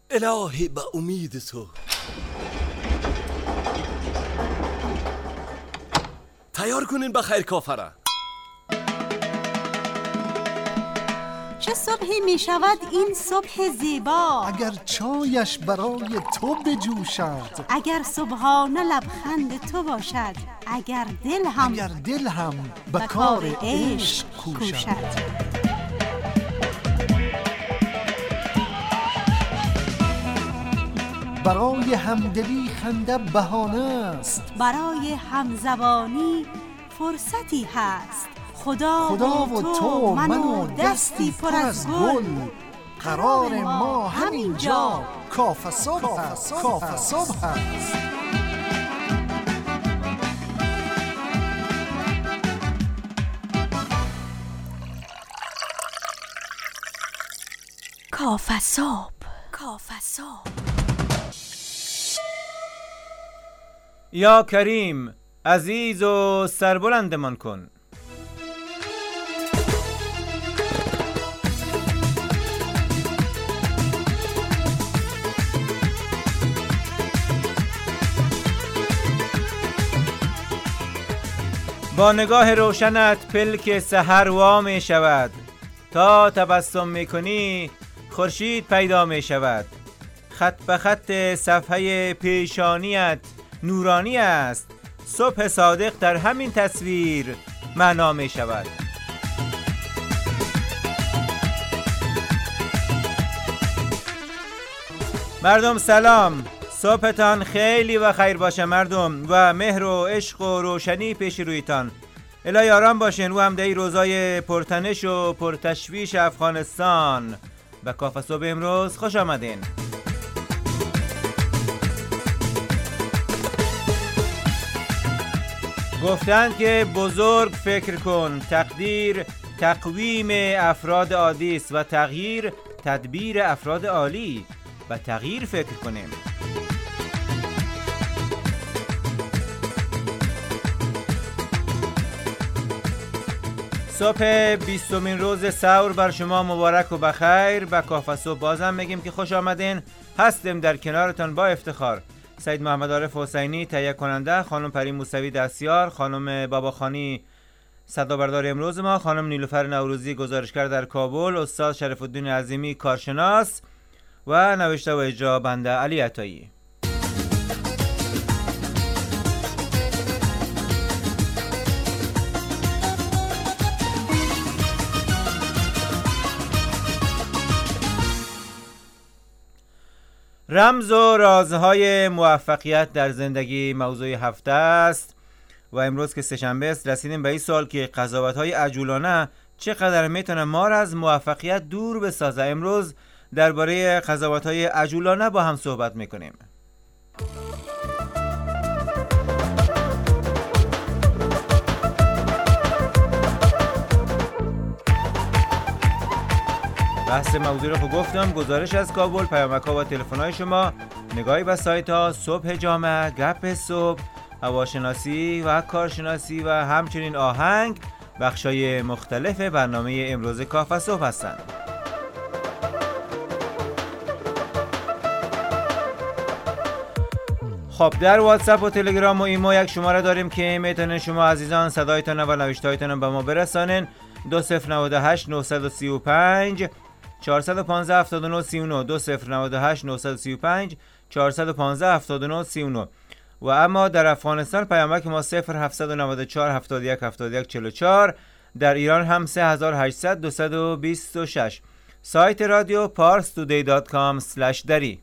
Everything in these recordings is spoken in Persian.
الهی به امید تو. تیار کنین بخیر کافره. چه صبحی می شود این صبح زیبا، اگر چایش برای تو بجوشد، اگر صبحانه لبخند تو باشد، اگر دل هم به کار عشق کوشد. برای همدلی خنده بهانه است، برای همزبانی فرصتی هست. خدا و تو من و دستی پر از گل، قرار ما همینجا کافه صبح است. کافه صبح. یا کریم عزیز و سربلندمان کن. با نگاه روشنت پلک سحر وا می شود، تا تبسم می کنی خورشید پیدا می شود. خط به خط صفحه پیشانیت نورانی است، صبح صادق در همین تصویر معنا می شود. مردم سلام، صبحتان خیلی و خیر باشه مردم، و مهر و عشق و روشنی پیش رویتان. الهی آرام باشین و همدهی روزای پرتنش و پرتشویش افغانستان. به کافه صبح امروز خوش آمدین. گفتند که بزرگ فکر کن، تقدیر تقویم افراد عادی است و تغییر تدبیر افراد عالی. و تغییر فکر کنیم. صبح 20مین روز سحور بر شما مبارک و بخیر. به کافه صبح بازم میگیم که خوش آمدین. هستیم در کنارتان با افتخار. سید محمد عارف حسینی تهیه کننده، خانم پری موسوی دستیار، خانم باباخانی صدابردار امروز ما، خانم نیلوفر نوروزی گزارشگر در کابل، استاد شریف الدین عظیمی کارشناس و نوشته و اجرا بنده علی عطایی. رمز و رازهای موفقیت در زندگی موضوع هفته است و امروز که سه‌شنبه است رسیدیم به این سوال که قضاوت‌های عجولانه چقدر میتونه ما را از موفقیت دور بسازه. امروز درباره قضاوت‌های عجولانه با هم صحبت میکنیم. بحث موضوع رو خود گفتم، گزارش از کابل، پیامک‌ها و تلفن‌های شما، نگاهی به سایت‌ها، صبح جامعه، گپ صبح، هواشناسی و کارشناسی و همچنین آهنگ بخشای مختلف برنامه امروز کافه صبح هستند. خب در واتساپ و تلگرام و ایمو یک شماره داریم که میتونن شما عزیزان صدایتان و نوشتهایتان به ما برسانین. 2098 935 415 79 39 2098 935 415 79 39. و اما در افغانستان پیامک ما 0794 71 71 44، در ایران هم 3800 226. سایت رادیو parstoday.com/dari.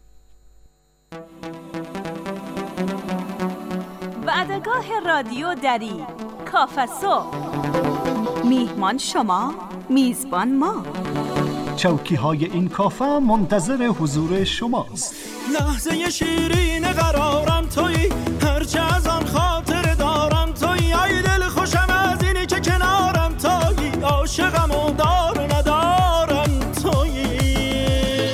وعدگاه رادیو دری، کافه صبح. میهمان شما، میزبان ما. چوکی های این کافه منتظر حضور شماست. لحظه شیرین قرارم تویی، هرچه از آن خاطر دارم تویی. ای دل خوشم از اینی که کنارم تویی، عاشقم و دار ندارم تویی.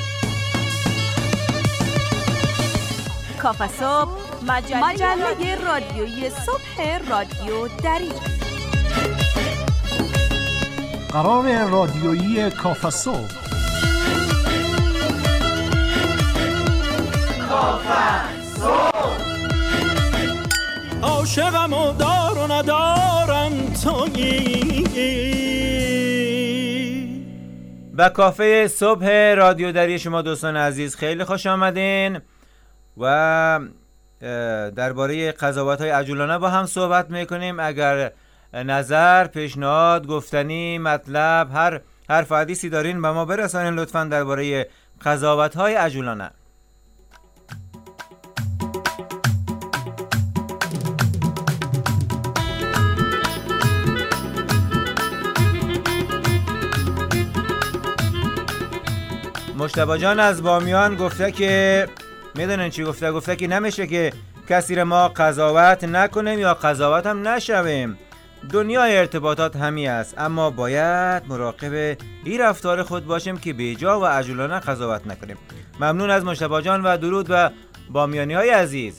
کافه صبح، مجله رادیویی صبح رادیو دری. قرار رادیویی کافه صبح. عاشقم و دار و ندارم تویی. و کافه صبح رادیو دری شما دوستان عزیز خیلی خوش آمدین و درباره قضاوت‌های عجولانه با هم صحبت میکنیم. اگر نظر، پیشنهاد، گفتنی، مطلب، هر حرف و حدیثی دارین به ما برسانین لطفاً درباره قضاوت‌های عجولانه. مجتبی جان از بامیان گفته که میدونین چی گفته؟ گفته که نمیشه که کسی را ما قضاوت نکنیم یا قضاوت هم نشویم. دنیای ارتباطات همی است، اما باید مراقب این رفتار خود باشیم که بیجا و عجولانه قضاوت نکنیم. ممنون از مجتبی جان و درود و بامیانی های عزیز.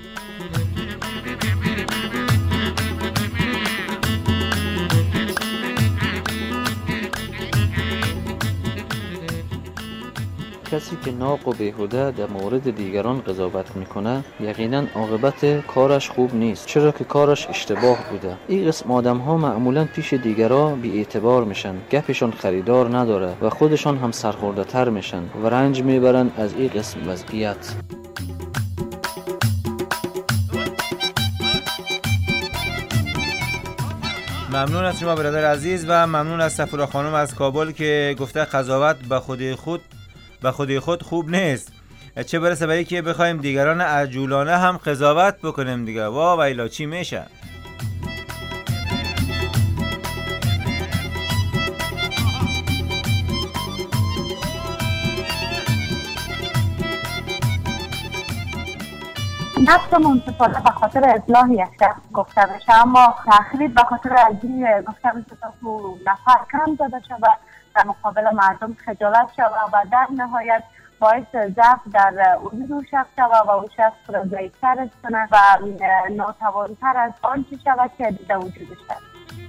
کسی که ناق و بیهوده در مورد دیگران قضاوت میکنه یقینا عاقبت کارش خوب نیست، چرا که کارش اشتباه بوده. این قسم آدم ها معمولا پیش دیگرا بی اعتبار میشن، گپشون خریدار نداره و خودشان هم سرخورده تر میشن و رنج میبرن از این قسم وضعیت. ممنون از شما برادر عزیز و ممنون از صفورا خانم از کابل که گفته قضاوت به خودی خود خوب نیست، چه برسه به این که بخوایم دیگران عجولانه هم قضاوت بکنیم دیگه. وا ویلا چی میشه؟ نفس منصفانه به خاطر اصلاح یک شخص گفته بشه، اما تخریب به خاطر ازی گفته بشه تا تو نفر کم زده شود در مقابل مردم خجالت شود و در نهایت باعث ضعف در وجود اون شخص شود و اون شخص را ضعیفتر کنه و ناتوانتر از آنچه شود که دیده وجودش هست.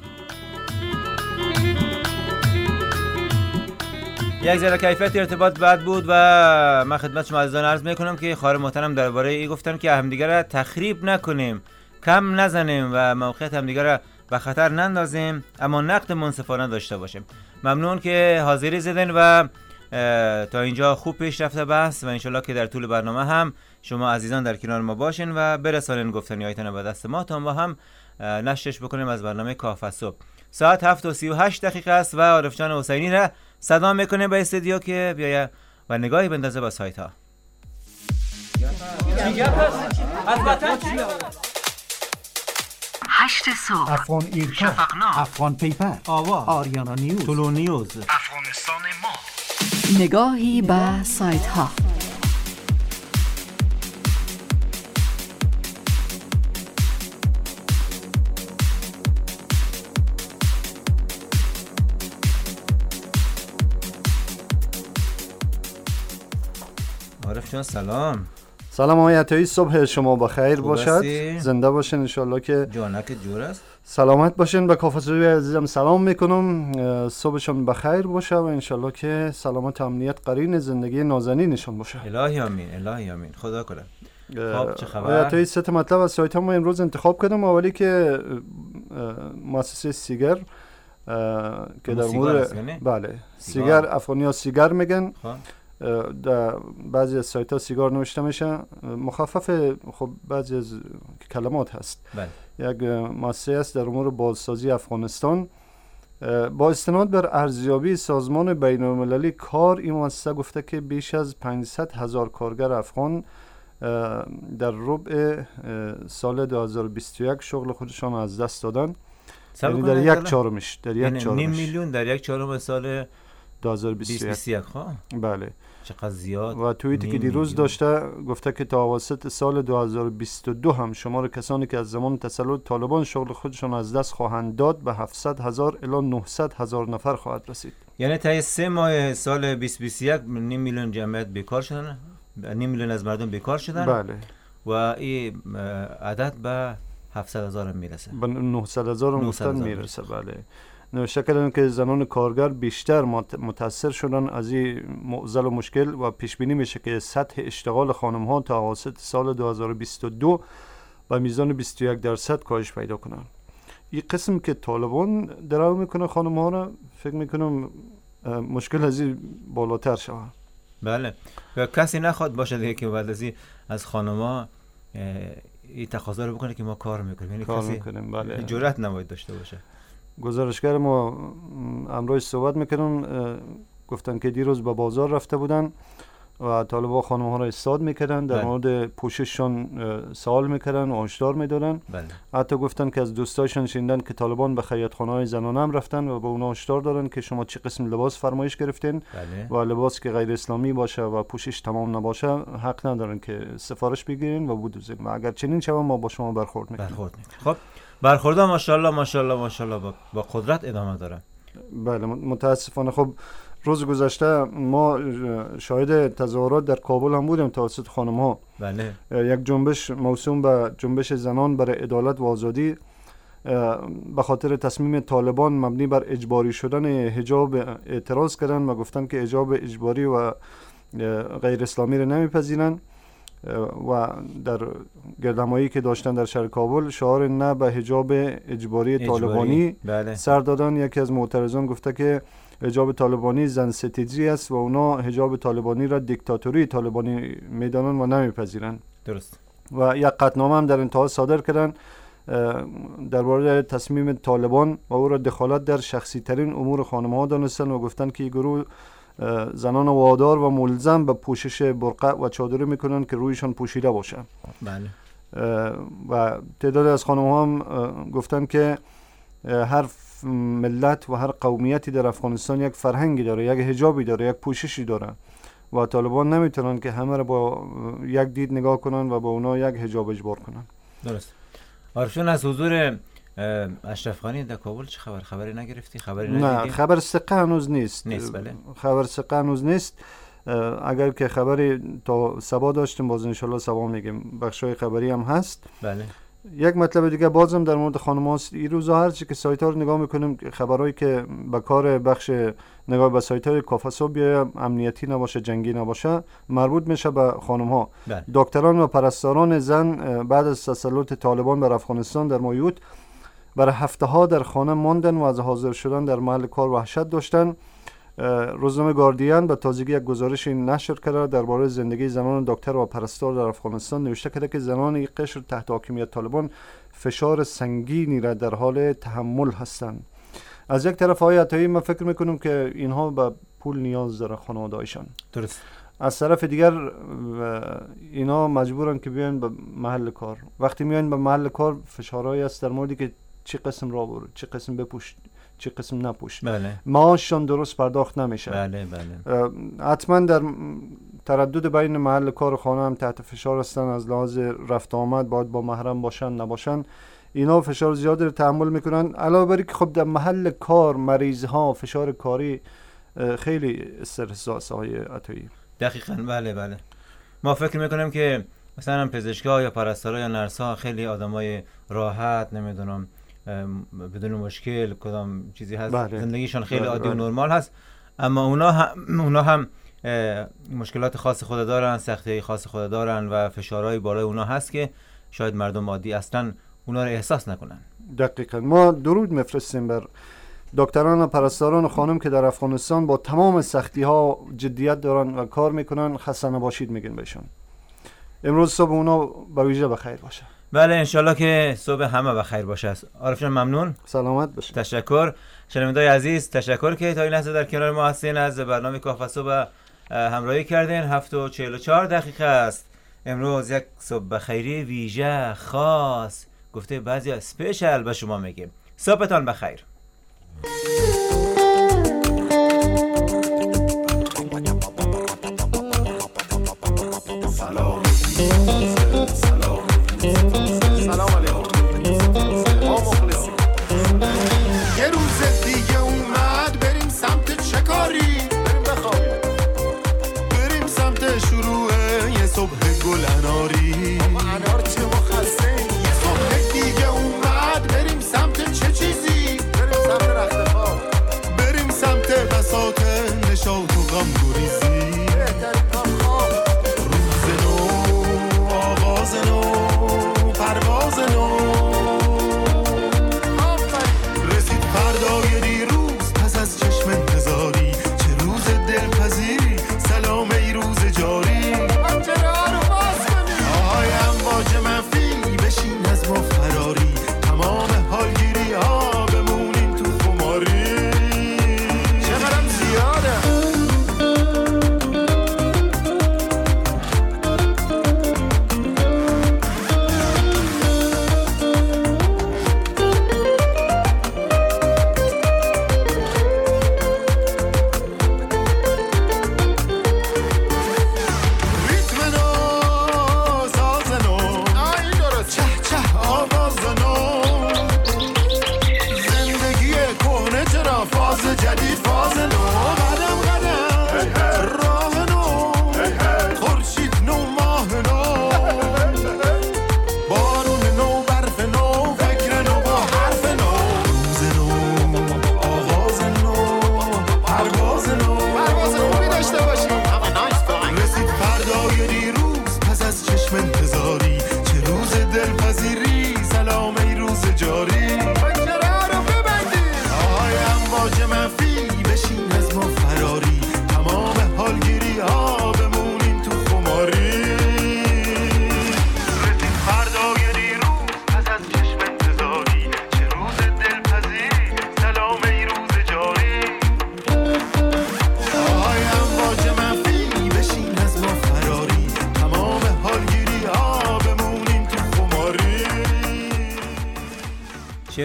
یک ذره کیفیت ارتباط بد بود و من خدمت شما عزیزان عرض میکنم که خواهر محترم درباره این گفتن که همدیگر را تخریب نکنیم، کم نزنیم و موقعیت همدیگر را به خطر نندازیم، اما نقد منصفانه داشته باشیم. ممنون که حاضری زدین و تا اینجا خوب پیش رفته بحث و انشالله که در طول برنامه هم شما عزیزان در کنار ما باشین و برسانین گفتنیایتان به دست ما تا ما هم نشرش بکنیم از برنامه کافه صبح. ساعت 7:38 است و عارف جان حسینی را صدا میکنه به استودیو که بیایه و نگاهی بندازه به سایت ها. 8 صبح افغان ایرکا، شفقنامه، افغان پیپر، آواز، آریانا نیوز، طلو نیوز، افغانستان ما. نگاهی به سایت ها. عارف جان سلام. سلام آقای عطایی، صبح شما بخیر باشد. هستی؟ زنده باشین انشالله که جانک جور است. سلامت باشین. به کافه‌سوی عزیزم سلام میکنم، صبحشون بخیر باشه و انشالله که سلامت و امنیت قرین زندگی نازنینشون باشه. الهی آمین، الهی آمین، خدا کنه. خب چه خبر؟ آقای عطایی سه مطلب از سایت ما امروز انتخاب کردم. اولی که مؤسسه سیگر که در مورد بله سیگر افغانی ها سیگر میگن، در بعضی از سایت ها سیگار نوشته میشه، مخفف خب بعضی از کلمات هست. بله. یک مؤسسه است در امور بازسازی افغانستان. با استناد بر ارزیابی سازمان بین المللی کار، این مؤسسه گفته که بیش از 500,000 کارگر افغان در ربع سال 2021 شغل خودشان از دست دادن. یعنی در یک چهارمش، در یک چهارمش، نیم میلیون در یک چهارم سال 2021. بله. چقدر زیاد. و توییتی که دیروز داشته گفته که تا اواسط سال 2022 هم شمار کسانی که از زمان تسلط طالبان شغل خودشان از دست خواهند داد به 700,000 الی 900,000 نفر خواهد رسید. یعنی تا 3 ماه سال 2021 نیم میلیون جمعیت بیکار شدن، نیم میلیون از مردم بیکار شدن. بله. و این عدد به 700,000 میرسه، به 900,000 میرسه. بله. نوشته کردن که زنان کارگر بیشتر متاثر شدن از این معضل و مشکل و پیش بینی میشه که سطح اشتغال خانم ها تا اواسط سال 2022 به میزان 21% کاهش پیدا کنن. این قسم که طالبان درو میکنه خانم ها را، فکر میکنم مشکل از این بالاتر شود. بله، و کسی نخواد باشه دیگه که بعد از خانم ها این تقاضا رو بکنه که ما کار میکنیم، یعنی کار کسی میکنیم. بله. جرأت نباید داشته باشه. گزارشگر ما امروز صحبت میکنم، گفتن که دیروز به بازار رفته بودن و طالبان خانم ها را استاد میکردن، در مورد پوشششان سوال میکردن و هشدار میدادن. حتی گفتن که از دوستایشان شنیدن که طالبان به خیاطخانه های زنانه هم رفتن و به اونا هشدار دادن که شما چه قسم لباس فرمایش گرفتین و لباس که غیر اسلامی باشه و پوشش تمام نباشه حق ندارن که سفارش بگیرین و بدوزین و اگر چنین شود ما با شما برخورد میکنیم. خب برخوردها ماشاءالله با قدرت ادامه داره. بله متاسفانه. خب روز گذشته ما شاهد تظاهرات در کابل هم بودیم توسط خانم ها. بله. یک جنبش موسوم به جنبش زنان برای عدالت و آزادی به خاطر تصمیم طالبان مبنی بر اجباری شدن حجاب اعتراض کردن و گفتن که حجاب اجباری و غیر اسلامی را نمیپذیرن و در گردهمایی که داشتن در شهر کابل شعار نه به حجاب اجباری طالبانی سر دادن. یکی از معترضان گفته که حجاب طالبانی زن ستیزی است و اونا حجاب طالبانی را دیکتاتوری طالبانی میدانن و نمیپذیرن. درست. و یک قطعنامه هم در انتها صادر کردن درباره تصمیم طالبان و او را دخالت در شخصی ترین امور خانم‌ها دانستن و گفتن که این گروه زنان وادار و ملزم به پوشش برقع و چادری میکنن که رویشان پوشیده باشه. بله. و تعداد از خانم‌ها هم گفتن که هر ملت و هر قومیتی در افغانستان یک فرهنگی داره، یک حجابی داره، یک پوششی داره و طالبان نمیتونن که همه را با یک دید نگاه کنن و با اونا یک حجاب اجبار کنن. درست. عارفشون از حضور اشرف غانی در کابل چه خبر؟ خبری نگرفتی؟ خبری ندیدی؟ نه خبر ثقه هنوز نیست. بله. خبر ثقه هنوز نیست. اگر که خبری تا صبح داشتیم باز انشالله صبح میگیم. بخشای خبری هم هست. بله. یک مطلب دیگه بازم در مورد خانم هاست. این روزا هرچی که سایت ها رو نگاه میکنیم خبرهایی که به کار بخش نگاه به سایت های کافاسوب یا امنیتی نباشه جنگی نباشه مربوط میشه به خانم ها. دکتران و پرستاران زن بعد از تسلط طالبان بر افغانستان در مایوت برای هفته ها در خانه ماندن و از حاضر شدن در محل کار وحشت داشتن. روزنامه گاردین به تازگی یک گزارش نشر کرده درباره زندگی زنان دکتر و پرستار در افغانستان. نوشته کرده که زنان این قشر تحت حاکمیت طالبان فشار سنگینی را در حال تحمل هستند. از یک طرف های عطایی ما فکر میکنم که اینها به پول نیاز داره خانواده‌هایشان. درست. از طرف دیگر اینا مجبورن که بیان به محل کار. وقتی میان به محل کار فشارهایی است در موردی که چه قسم را برو، چه قسم بپوش، چه قسم نپوش. بله. معاششان درست پرداخت نمیشه. بله. حتما در تردد بین محل کار و خانه هم تحت فشار هستن. از لحاظ رفت آمد باید با محرم باشن نباشن. اینا فشار زیادی رو تحمل میکنن. علاوه بر که خب در محل کار مریض ها فشار کاری خیلی استرس های عطایی. دقیقاً. بله. ما فکر میکنیم که مثلا پزشکا یا پرستارا یا نرسا خیلی آدمای راحت، نمیدونم بدون مشکل کدام چیزی هست. بله. زندگیشان خیلی عادی و نرمال هست، اما اونا هم مشکلات خاص خود دارن، سختی خاص خود دارن و فشارهای بالای اونا هست که شاید مردم عادی اصلا اونا رو احساس نکنن. دقیقاً. ما درود میفرستیم بر دکتران و پرستاران و خانم که در افغانستان با تمام سختی ها جدیت دارن و کار میکنن. خسته نباشید میگن بهشون. امروز صبح اونا به ویژه بخیر باشه. بله انشالله که صبح همه بخیر باشه. عارف جان ممنون. سلامت باشه. تشکر. شنوندگان عزیز تشکر که تا این لحظه در کنار ما هستین. از برنامه کافه صبح همراهی کردین. 7:44 است. امروز یک صبح بخیری ویژه خاص گفته بعضی اسپیشال به شما میگیم. صبحتان بخیر. سلام علیکم. ما مخلصیم. یه روز دیگه اومد بریم سمت چکاری، بریم بخوابیم، بریم سمت شروع یه صبح گل اناری. اما انار چه مخلصیم. یه صبح دیگه اومد بریم سمت چه چیزی، بریم سمت رختخواب.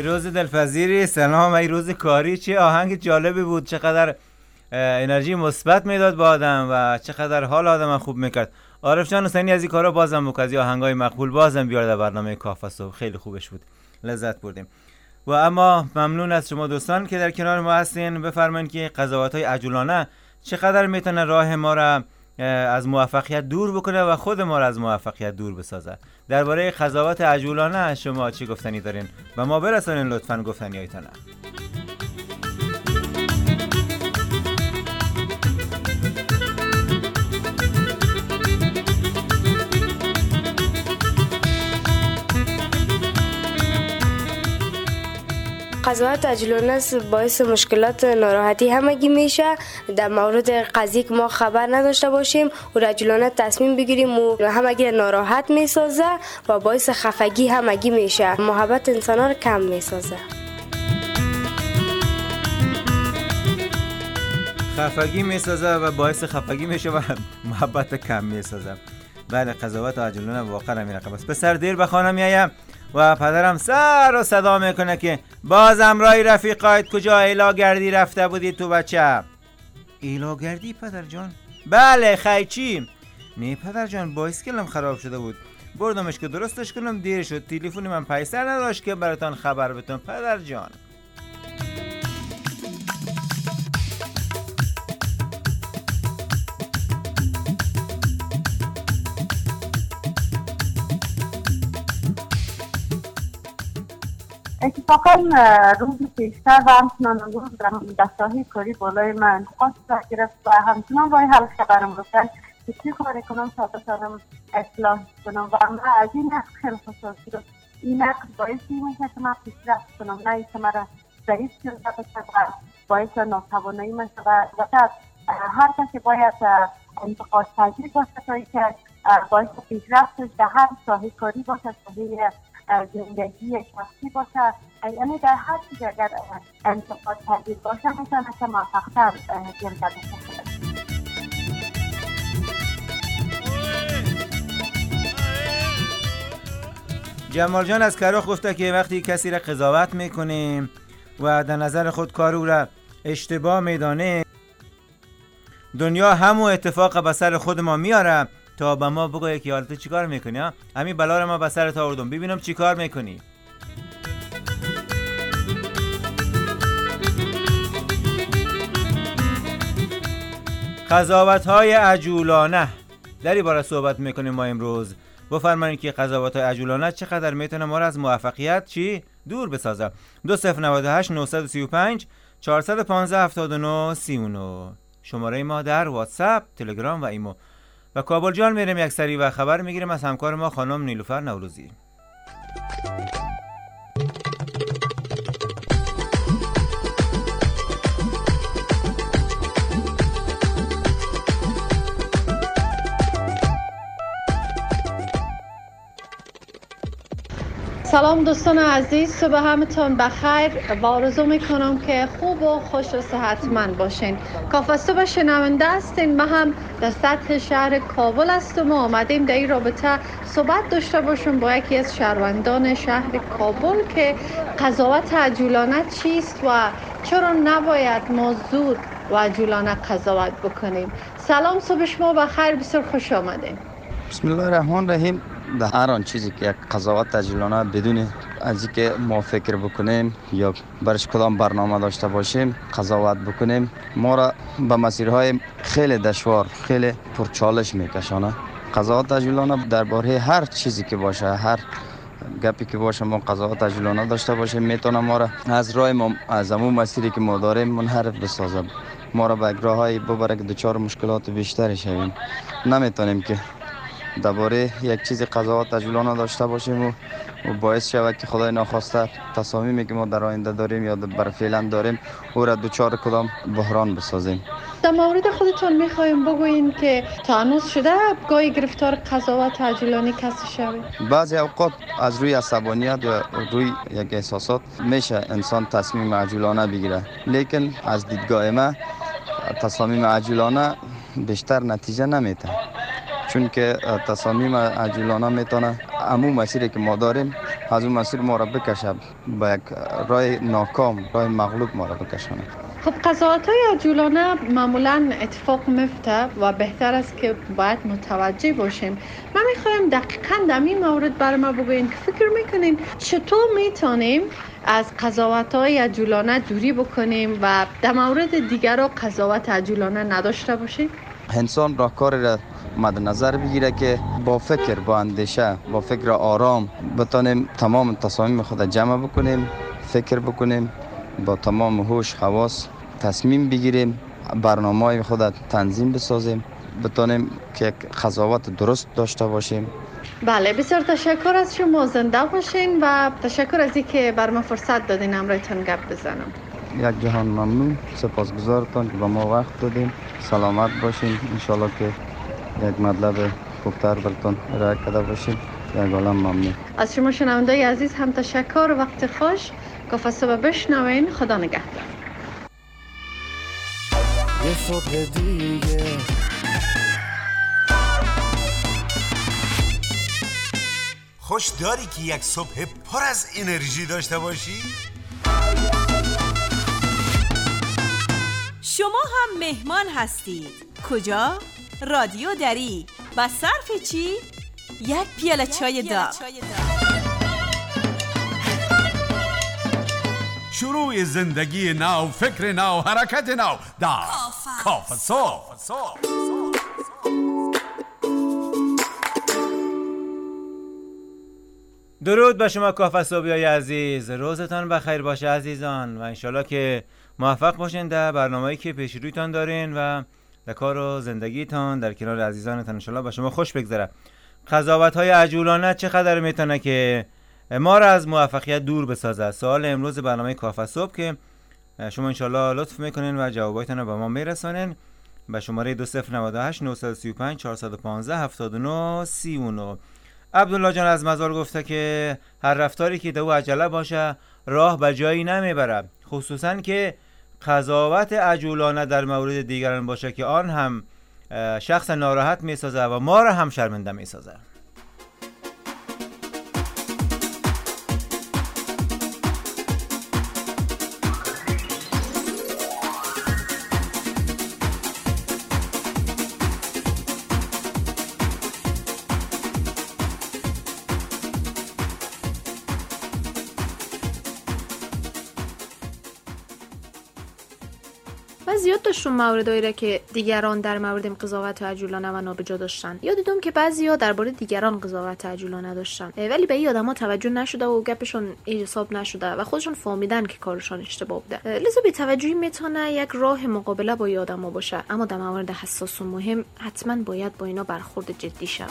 چه روز دلپذیری. سلام. ای روز کاری چه آهنگ جالبی بود، چقدر انرژی مثبت میداد به آدم و چقدر حال آدم خوب میکرد. عارف جان حسینی از این کارا بازم بک، از این آهنگای مقبول بازم بیار در برنامه کافه صبح. خیلی خوبش بود، لذت بردیم. و اما ممنون از شما دوستان که در کنار ما هستین. بفرمایید که قضاوت‌های عجولانه چقدر میتونه راه ما را از موفقیت دور بکنه و خود ما را از موفقیت دور بسازه. درباره قضاوت عجولانه شما چی گفتنی دارین؟ و ما برسانین لطفاً گفتنیایتان. قضاوت عجولانه باعث مشکلات ناراحتی همگی میشه. در مورد قضیه که ما خبر نداشته باشیم و عجولانه تصمیم بگیریم و همگی ناراحت میسازه و باعث خفگی همگی میشه. محبت انسان رو کم میسازه. خفگی میسازه و باعث خفگی میشه و محبت کم میسازه. بله، قضاوت عجولانه واقعا همین رقم است. پسر دیر به خانه میایم و پدرم سر و صدا میکنه که بازم رای رفیقایت کجا ایلاگردی رفته بودی تو بچه؟ ایلاگردی پدر جان؟ بله خیچی؟ نه پدر جان، بایسکلم خراب شده بود، بردمش که درستش کنم، دیر شد، تلفن من پیسه نداشت که براتان خبر بتونم پدر جان. اتفاقا روز پیشتر و همچنان روز در دستگاه کاری بالای من انتقاد گرفت و همچنان باید حل خبرم رسن که چی کاری کنم تا بتانم اصلاح کنم و من از این نقد خیلی خوشحال شدم. این نقد باعثی میشه که من پیشرفت کنم، نه اینکه مرا ضعیف کرده بشه و باعث ناتوانایی میشه و هر کسی باید انتقاد پذیر باشه تا اینکه باعث پیشرفتش در هر ساحه کاری باشه، ساحه زندگی شخصی باشه، یعنی در هر چیز اگر انتقاد پذیر باشه میتونه که موفق‌تر زندگی کنه. جمال جان از کراخ گفته که وقتی کسی را قضاوت میکنیم و در نظر خود کار او را اشتباه میدانه، دنیا همون اتفاق به سر خود ما میاره تا به ما بگویه که حالت چی کار میکنی؟ همین بلا رو ما به سرت آوردم، ببینم چی کار میکنی. قضاوت‌های عجولانه در این باره صحبت میکنیم ما امروز. بفرمایید که قضاوت‌های عجولانه چقدر میتونه ما را از موفقیت چی دور بسازه. 2098 935 415 79 39 شماره ما در واتساپ، تلگرام و ایمو. و کابل جان میریم یک سری و خبر میگیریم از همکار ما خانم نیلوفر نوروزی. سلام دوستان عزیز، صبح همتون بخیر و آرزو میکنم که خوب و خوش و صحتمند باشین. کافه صبح شنونده هستین. ما هم در سطح شهر کابل هستم و آمدیم در این رابطه صحبت داشته باشیم با یکی از شهروندان شهر کابل که قضاوت عجولانه چیست و چرا نباید ما زود و عجولانه قضاوت بکنیم. سلام، صبح شما بخیر، بسیار خوش آمدین. بسم الله الرحمن الرحیم. در هر آن چیزی که یک قضاوت عجولانه بدون از اینکه ما فکر بکنیم یا برش کدام برنامه داشته باشیم قضاوت بکنیم، ما را به مسیرهای خیلی دشوار، خیلی پرچالش میکشانه. قضاوت عجولانه درباره هر چیزی که باشه، هر گپی که باشه، ما قضاوت عجولانه داشته باشیم میتونه ما را از راه ما، از همون مسیری که ما داریم منحرف بسازه، ما را به راههای ببره که دچار مشکلات بیشتری شویم. نمیتونیم که درباره یک چیز قضاوت عجولانه داشته باشیم و باعث شود که خدای ناخواسته تصامیمی که ما در آینده داریم یا بر فعلا داریم او را دچار کدام بحران بسازیم. در مورد خودتون میخوایم بگوییم که تا هنوز شده گاهی گرفتار قضاوت عجولانه کسی شوید؟ بعضی اوقات از روی عصبانیت یا روی یک احساسات میشه انسان تصمیم عجولانه بگیره، لیکن از دیدگاه ما تصامیم عجولانه بیشتر نتیجه نمیده، چون که تصامیم عجولانه میتونه همون مسیری که ما داریم از اون مسیر ما را بکشه، با یک راه ناکام، راه مغلوب ما را بکشانه. خب قضاوت‌های عجولانه معمولاً اتفاق میفته و بهتر است که باید متوجه باشیم. من میخوایم دقیقاً در این مورد برای ما بگوین که فکر میکنین چطور میتونیم از قضاوت‌های عجولانه دوری بکنیم و در مورد دیگران قضاوت عجولانه نداشته باشیم؟ انسان راهکاری را مد نظر بگیره که با فکر، با اندیشه، با فکر آرام بتانیم تمام تصامیم خود جمع بکنیم، فکر بکنیم، با تمام هوش حواس تصمیم بگیریم، برنامه‌های خود تنظیم بسازیم، بتانیم که یک قضاوت درست داشته باشیم. بله، بسیار تشکر از شما، زنده باشین و تشکر از اینکه بر ما فرصت دادین امروزتون گپ بزنم. یک جهان ممنون، سپاسگزارتان که با ما وقت دادین. سلامت باشین، انشالله که یک مطلب خوبتر براتون ارائه کرده باشیم. یک عالم ممنون. از شما شنونده عزیز هم تشکر، وقت خوش. کافه صبح بشنوین. خدا نگهدار. یه صبح دیگه خوش داری که یک صبح پر از انرژی داشته باشی؟ شما هم مهمان هستید. کجا؟ رادیو دری. با صرف چی؟ یک پیاله چای داغ. شروع زندگی نو، فکر نو، حرکت نو در کافه صبح. درود به شما کافه صبحیای عزیز، روزتان بخیر باشه عزیزان و انشالله که موفق باشین در برنامه‌ای که پیش رویتان دارین و در کار و زندگیتان در کنار عزیزانتان انشالله به شما خوش بگذره. قضاوت‌های عجولانه چقدر میتونه که ما را از موفقیت دور بسازه؟ سوال امروز برنامه کافه صبح که شما انشالله لطف میکنین و جوابایتان رو به ما میرسانین به شماره 2098 935 415 79 39. عبدالله جان از مزار گفته که هر رفتاری که دو عجله باشه راه به جایی نمیبره، خصوصا که قضاوت عجولانه در مورد دیگران باشه که آن هم شخص ناراحت میسازه و ما را هم شرمنده میسازه. زیاد داشتم موردایی را که دیگران در موردم قضاوت عجولانه و نابجا داشتن. یاد دیدم که بعضیا درباره دیگران قضاوت عجولانه داشتن ولی به این آدما توجه نشده و گپشون حساب نشده و خودشون فهمیدن که کارشون اشتباه بوده. لذا بی‌توجهی میتونه یک راه مقابله با این آدما باشه، اما در موارد حساس و مهم حتما باید با اینا برخورد جدی شه.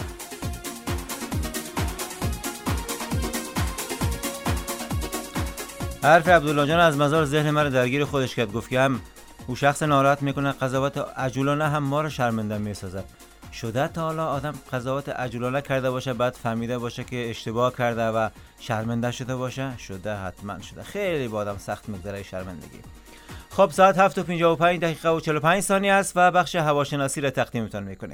حرف عبدالله جان از مزار ذهن من درگیر خودش کرد. گفت که هم او شخص ناراحت میکنه، قضاوت عجولانه هم ما رو شرمنده میسازه. شده تا حالا آدم قضاوت عجولانه کرده باشه بعد فهمیده باشه که اشتباه کرده و شرمنده شده باشه؟ شده، حتما شده. خیلی با آدم سخت میگذره شرمندگی. خب ساعت 7:55 و 45 ثانیه است و بخش هواشناسی را تقدیمتون میکنیم.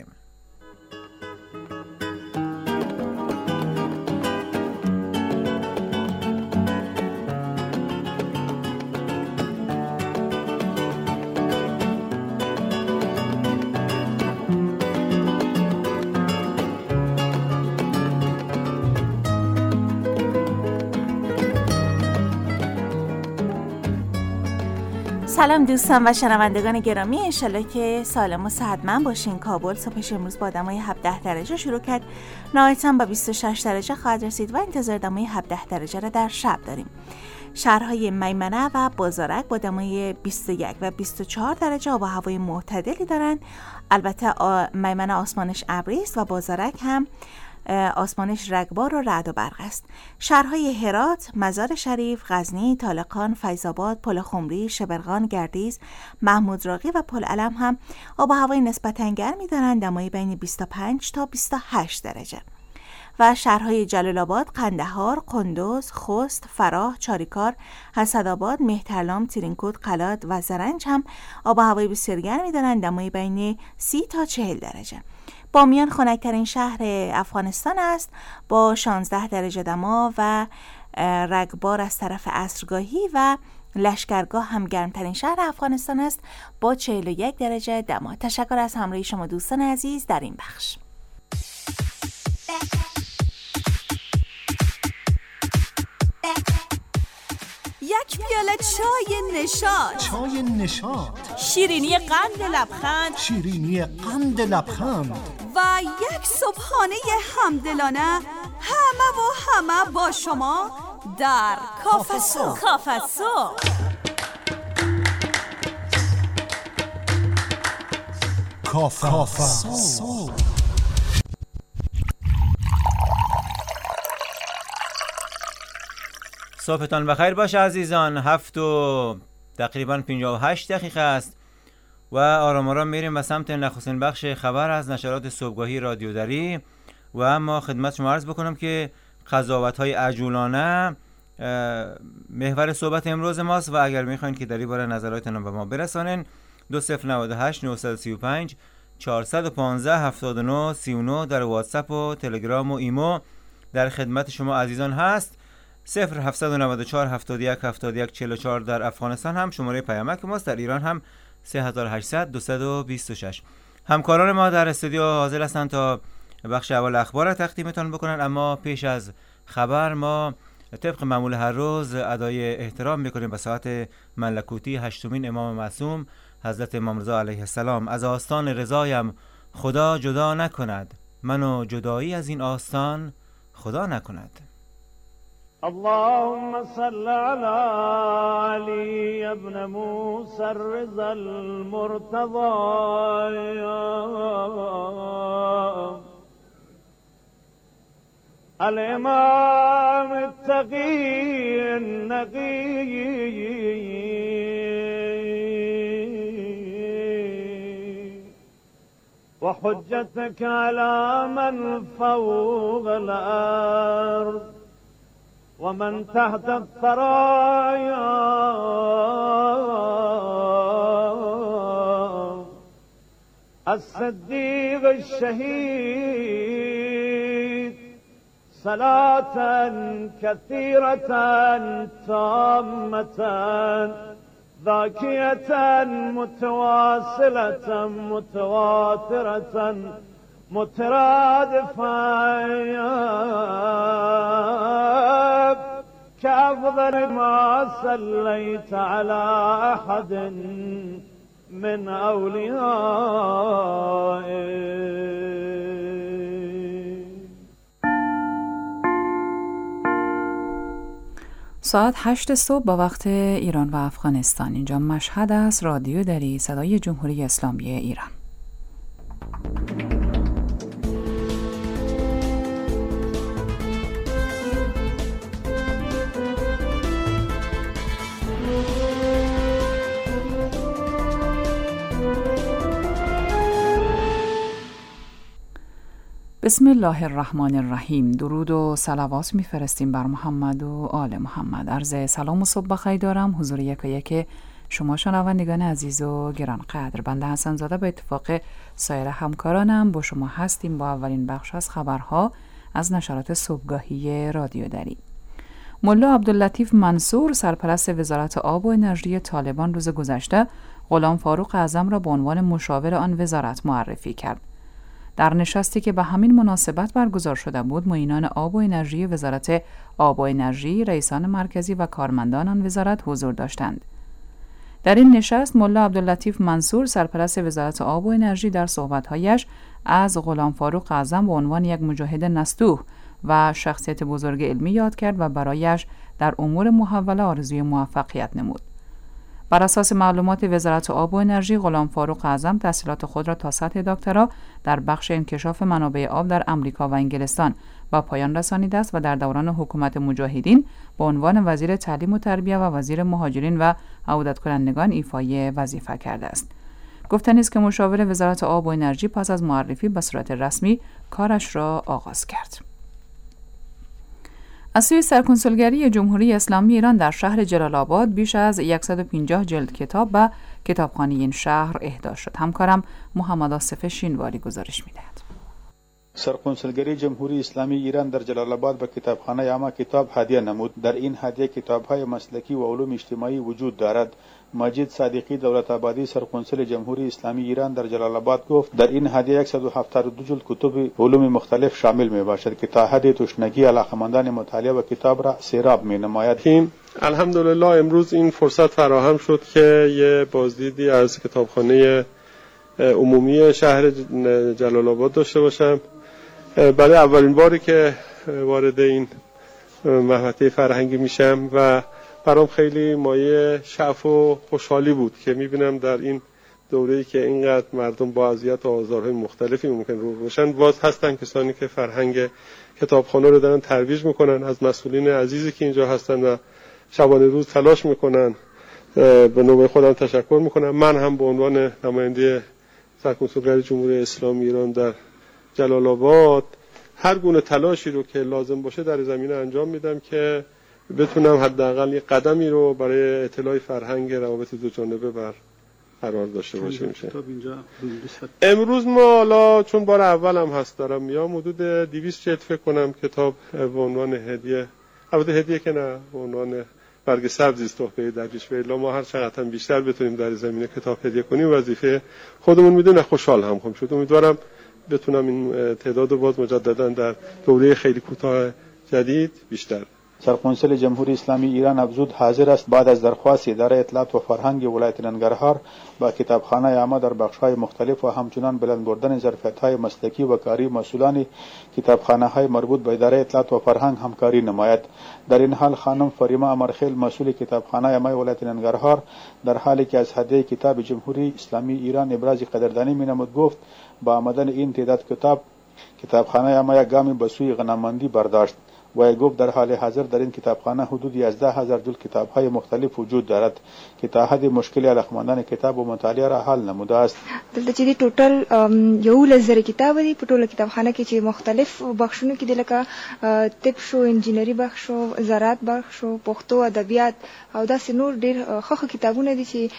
سلام دوستان و شنوندگان گرامی، انشالله که سالم و صحتمند باشین. کابل صبحش امروز با دمای 17 درجه شروع کرد، نهایتاً با 26 درجه خواهد رسید و انتظار دمای 17 درجه را در شب داریم. شهرهای میمنه و بازارک با دمای 21 و 24 درجه آب و هوای معتدلی دارند. البته میمنه آسمانش ابری است و بازارک هم آسمانش رگبار و رعد و برق است. شهرهای هرات، مزار شریف، غزنی، طالقان، فیض‌آباد، پل خمری، شبرغان، گردیز، محمود راقی و پل علم هم آب و هوای نسبتاً گرمی دارند، دمای بین 25 تا 28 درجه. و شهرهای جلال آباد، قندهار، قندوز، خوست، فراه، چاریکار، حسدآباد، مهترلام، ترینکوت، قلات و زرنج هم آب و هوای بسیار گرمی دارند، دمای بین 30 تا 40 درجه. بامیان خنک‌ترین شهر افغانستان است با 16 درجه دما و رگبار از طرف عصرگاهی و لشکرگاه هم گرمترین شهر افغانستان است با 41 درجه دما. تشکر از همراهی شما دوستان عزیز در این بخش. یک پیاله چای نشاط. چای نشاط. شیرینی قند لبخند. شیرینی قند لبخند. و یک صبحانه همدلانه همه با شما در کافه صبح. کافه صبح. کافه صبح. صبحتان بخیر باشه عزیزان. 7 و تقریبا 58 دقیقه است و آرام آرام میریم به سمت نخستین بخش خبر از نشرات صبحگاهی رادیو دری. و اما خدمت شما عرض بکنم که قضاوت‌های عجولانه محور صحبت امروز ماست و اگر میخواین که در این باره نظراتتون به ما برسانین 2098 935 415 79 39 در واتساپ و تلگرام و ایمو در خدمت شما عزیزان هست. 0794 71 71 44 در افغانستان هم شماره پیامک ماست، در ایران هم 3800 226. همکاران ما در استودیو حاضر هستند تا بخش اول اخبار را تقدیمتان بکنن، اما پیش از خبر ما طبق معمول هر روز ادای احترام میکنیم به ساعت ملکوتی هشتمین امام معصوم حضرت امام رضا علیه السلام. از آستان رضایم خدا جدا نکند، منو جدایی از این آستان خدا نکند. اللهم صل على علي ابن موسى الرضا المرتضى الامام التقي النقي وحجتك على من فوق الارض ومن تحت الثرايا الصديق الشهيد صلاة كثيرة تامة ذاكية متواصلة متواترة مترادفة كأفضل ما صليت على أحد من أوليائك. ساعت 8 صبح با وقت ایران و افغانستان. اینجا مشهد است، رادیو دری، صدای جمهوری اسلامی ایران. بسم الله الرحمن الرحیم. درود و صلوات میفرستیم بر محمد و آل محمد. عرض سلام و صبح بخیر دارم حضور یک شما شنوندگان عزیز و گرانقدر. بنده حسن زاده به اتفاق سایر همکارانم با شما هستیم با اولین بخش از خبرها از نشرات صبحگاهی رادیو دری. ملا عبداللطیف منصور سرپرست وزارت آب و انرژی طالبان روز گذشته غلام فاروق اعظم را به عنوان مشاور آن وزارت معرفی کرد. در نشستی که به همین مناسبت برگزار شده بود، معینان آب و انرژی وزارت آب و انرژی، رئیسان مرکزی و کارمندان آن وزارت حضور داشتند. در این نشست ملا عبداللطیف منصور سرپرست وزارت آب و انرژی در صحبت‌هایش از غلام فاروق اعظم به عنوان یک مجاهد نستوه و شخصیت بزرگ علمی یاد کرد و برایش در امور محوله آرزوی موفقیت نمود. بر اساس معلومات وزارت آب و انرژی، غلام فاروق اعظم تحصیلات خود را تا سطح دکترا در بخش انکشاف منابع آب در امریکا و انگلستان با پایان رسانیده است و در دوران حکومت مجاهدین به عنوان وزیر تعلیم و تربیت و وزیر مهاجرین و عودت کنندگان ایفای وظیفه کرده است. گفتنی است که مشاور وزارت آب و انرژی پس از معرفی به صورت رسمی کارش را آغاز کرد. از سوی سرکنسولگری جمهوری اسلامی ایران در شهر جلال آباد بیش از 150 جلد کتاب به کتابخانه این شهر اهدا شد. همکارم محمد آصف شینواری گزارش می‌دهد. سرقنصلگری جمهوری اسلامی ایران در جلال آباد به کتابخانه عامه کتاب هدیه نمود. در این هدیه کتاب‌های مسلکی و علوم اجتماعی وجود دارد. مجید صادقی دولت آبادی سرقنصل جمهوری اسلامی ایران در جلال آباد گفت در این هدیه 172 جلد کتب علوم مختلف شامل می باشد که تا حد تشنگی علاقمندان مطالعه و کتاب را سیراب می نماید. الحمدلله امروز این فرصت فراهم شد که یه بازدیدی از کتابخانه عمومی شهر جلال آباد داشته باشم. برای اولین باری که وارد این محوطه فرهنگی میشم و برام خیلی مایه شعف و خوشحالی بود که میبینم در این دوره‌ای که اینقدر مردم با اذیت و آزارهای مختلفی ممکن رو باشن باز هستن کسانی که فرهنگ کتابخانه رو دارن ترویج میکنن. از مسئولین عزیزی که اینجا هستن و شبانه روز تلاش میکنن به نوبه خودم تشکر میکنم. من هم به عنوان نماینده سرکنسولگری جمهوری اسلامی ایران در جلال آباد هر گونه تلاشی رو که لازم باشه در زمینه انجام میدم که بتونم حداقل یک قدمی رو برای اطلاع فرهنگ روابط دو جانبه قرار داشته باشیم. امروز ما حالا چون بار اولم هست دارم میام حدود 200 جلد فکر کنم کتاب به عنوان هدیه، البته هدیه که نه، به عنوان برگ سبزی است تحفه دریش. و الا ما هر چقدر هم بیشتر بتونیم در زمینه کتاب هدیه کنیم وظیفه خودمون میدونه. خوشحال هم خواهم شد. امیدوارم بتونم این تعداد رو باز مجددا در دوره خیلی کوتاه جدید بیشتر. سرقنصل جمهوری اسلامی ایران افزود حاضر است بعد از درخواست اداره اطلاعات و فرهنگ ولایت ننگرهار با کتابخانه عامه در بخش‌های مختلف و همچنان بلند بردن ظرفیت‌های مسلکی و کاری مسئولان کتابخانه‌های مربوط به اداره اطلاعات و فرهنگ همکاری نماید. در این حال خانم فریما امرخیل مسئول کتابخانه عامه ولایت ننگرهار در حالی که از هدیه کتاب جمهوری اسلامی ایران ابراز قدردانی می‌نمود گفت با آمدن این تعداد کتابخانه عامه یک گامی به سوی غنیمتی برداشت. و گفت در حال حاضر در این کتابخانه حدود 11000 جلد کتاب‌های مختلف وجود دارد که تا حد مشکل علاقمندان کتاب و مطالعه را حل نموده است. دلته چې ټوټل 11000 کتاب دي په ټوله کتابخانه کې چې مختلف بخشونه کې د لکه طب شو، انجینری بخش شو، زراعت بخش شو، پښتو ادبیات او داسې نور ډېر ښه کتابونه دي چې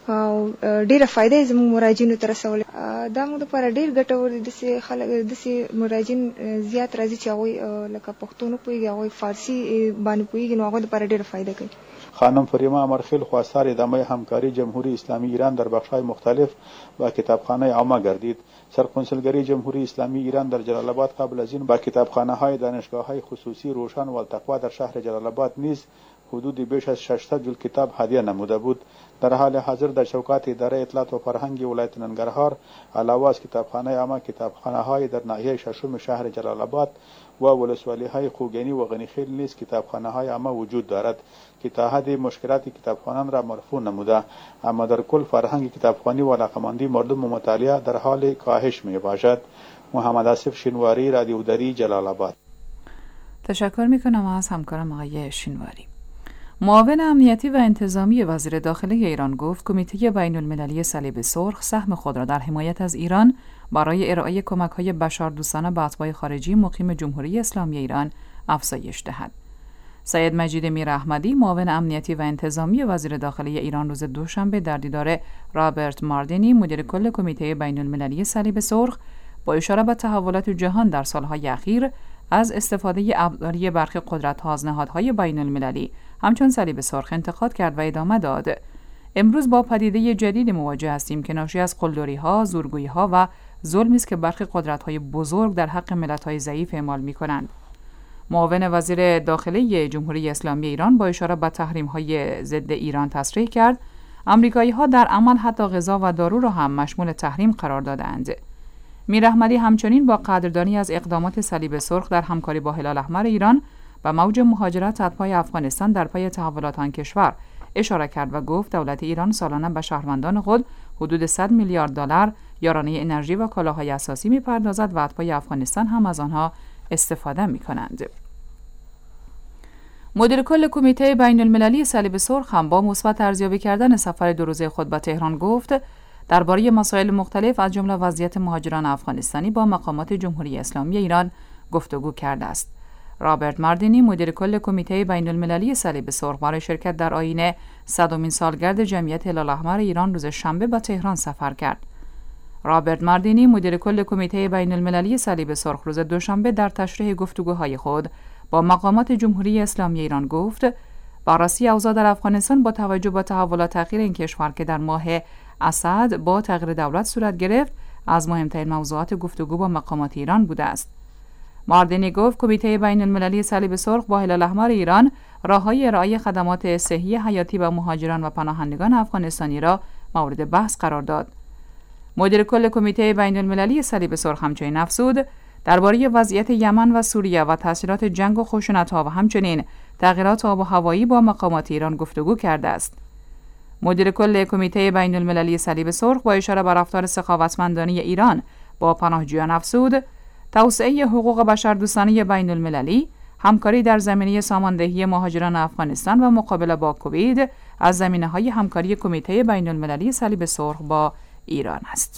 ډېره فائدې زموږ مراجعینو ته رسولې. دا موږ لپاره ډېر ګټور دي. داسې خلک داسې مراجعین زیات راځي چې هغوی لکه پښتو نه پوهېږي، هغوی فارسي باندې پوهېږي، نو هغوی لپاره ډېره فایده کوي. خانم فریما امرخیل خواستار ادامه همکاری جمهوری اسلامی ایران در بخش‌های مختلف با کتابخانه عامه گردید. سرقنصلگری جمهوری اسلامی ایران در جلال آباد قبل از این با کتابخانه‌های دانشگاه‌های خصوصی روشن و التقوا در شهر جلال آباد نیز حدود بیش از 600 جلد کتاب هدیه نموده بود. در حال حاضر در چوکات اداره اطلاعات و فرهنگ ولایت ننگرهار علاوه از کتابخانه عامه کتابخانه‌های در ناحیه ششم شهر جلال آباد و ولسوالی‌های خوگینی و غنیخیل نیز کتابخانه‌های عامه وجود دارد که تا حد مشکلات کتابخوانان را مرفوع نموده، اما در کل فرهنگ کتابخوانی و علاقمندی مردم و مطالعه در حال کاهش می‌باشد. محمد آصف شینواری، رادیو دری، جلال آباد. تشکر می‌کنم از همکارم آقای شینواری. معاون امنیتی و انتظامی وزیر داخله ایران گفت کمیته بین‌المللی صلیب سرخ سهم خود را در حمایت از ایران برای ارائه کمک‌های بشردوستانه به اتباع خارجی مقیم جمهوری اسلامی ایران افزایش دهد. سید مجید میر احمدی معاون امنیتی و انتظامی وزیر داخله ایران روز دوشنبه در دیدار رابرت ماردینی مدیر کل کمیته بین‌المللی صلیب سرخ با اشاره به تحولات جهان در سالهای اخیر از استفاده ابزاری برخی قدرت‌ها از نهادهای بین‌المللی همچون صلیب سرخ انتقاد کرد و ادامه داد: امروز با پدیده جدید مواجه هستیم که ناشی از قلدری‌ها، زورگویی‌ها و ظلمی است که برخی قدرت‌های بزرگ در حق ملت‌های ضعیف اعمال می‌کنند. معاون وزیر داخله جمهوری اسلامی ایران با اشاره به تحریم‌های ضد ایران تصریح کرد آمریکایی‌ها در عمل حتی غذا و دارو را هم مشمول تحریم قرار دادند. میر احمدی همچنین با قدردانی از اقدامات صلیب سرخ در همکاری با هلال احمر ایران و موج مهاجرت اتباع افغانستان در پی تحولات آن کشور اشاره کرد و گفت دولت ایران سالانه به شهروندان خود حدود 100 میلیارد دلار یارانه انرژی و کالاهای اساسی می‌پردازد و اتباع افغانستان هم از آنها استفاده می‌کنند. مدیر کل کمیته بین‌المللی صلیب سرخ هم با مثبت ارزیابی کردن سفر 2 روزه خود به تهران گفت درباره مسائل مختلف از جمله وضعیت مهاجران افغانستانی با مقامات جمهوری اسلامی ایران گفتگو کرده است. رابرت ماردینی مدیر کل کمیته بین‌المللی صلیب سرخ برای شرکت در آیین 100مین سالگرد جمعیت هلال احمر ایران روز شنبه به تهران سفر کرد. رابرت ماردینی مدیر کل کمیته بین المللی صلیب سرخ روز دوشنبه در تشریح گفتگوهای خود با مقامات جمهوری اسلامی ایران گفت بررسی اوضاع در افغانستان با توجه به تحولات اخیر این کشور که در ماه اسد با تغییر دولت صورت گرفت از مهمترین موضوعات گفتگو با مقامات ایران بوده است. ماردینی گفت کمیته بین المللی صلیب سرخ با هلال احمر ایران راههای ارائه خدمات صحی حیاتی به مهاجران و پناهندگان افغانستانی را مورد بحث قرار داد. مدیر کل کمیته بین المللی صلیب سرخ همچنین افزود درباره وضعیت یمن و سوریه و تاثیرات جنگ و خشونت‌ها و همچنین تغییرات آب و هوایی با مقامات ایران گفتگو کرده است. مدیر کل کمیته بین المللی صلیب سرخ با اشاره به رفتار سخاوتمندانه ایران با پناهجویان افزود توسعه حقوق بشردوستانه بین المللی، همکاری در زمینه ساماندهی مهاجران افغانستان و مقابله با کووید از زمینه‌های همکاری کمیته بین المللی صلیب سرخ با ایران است.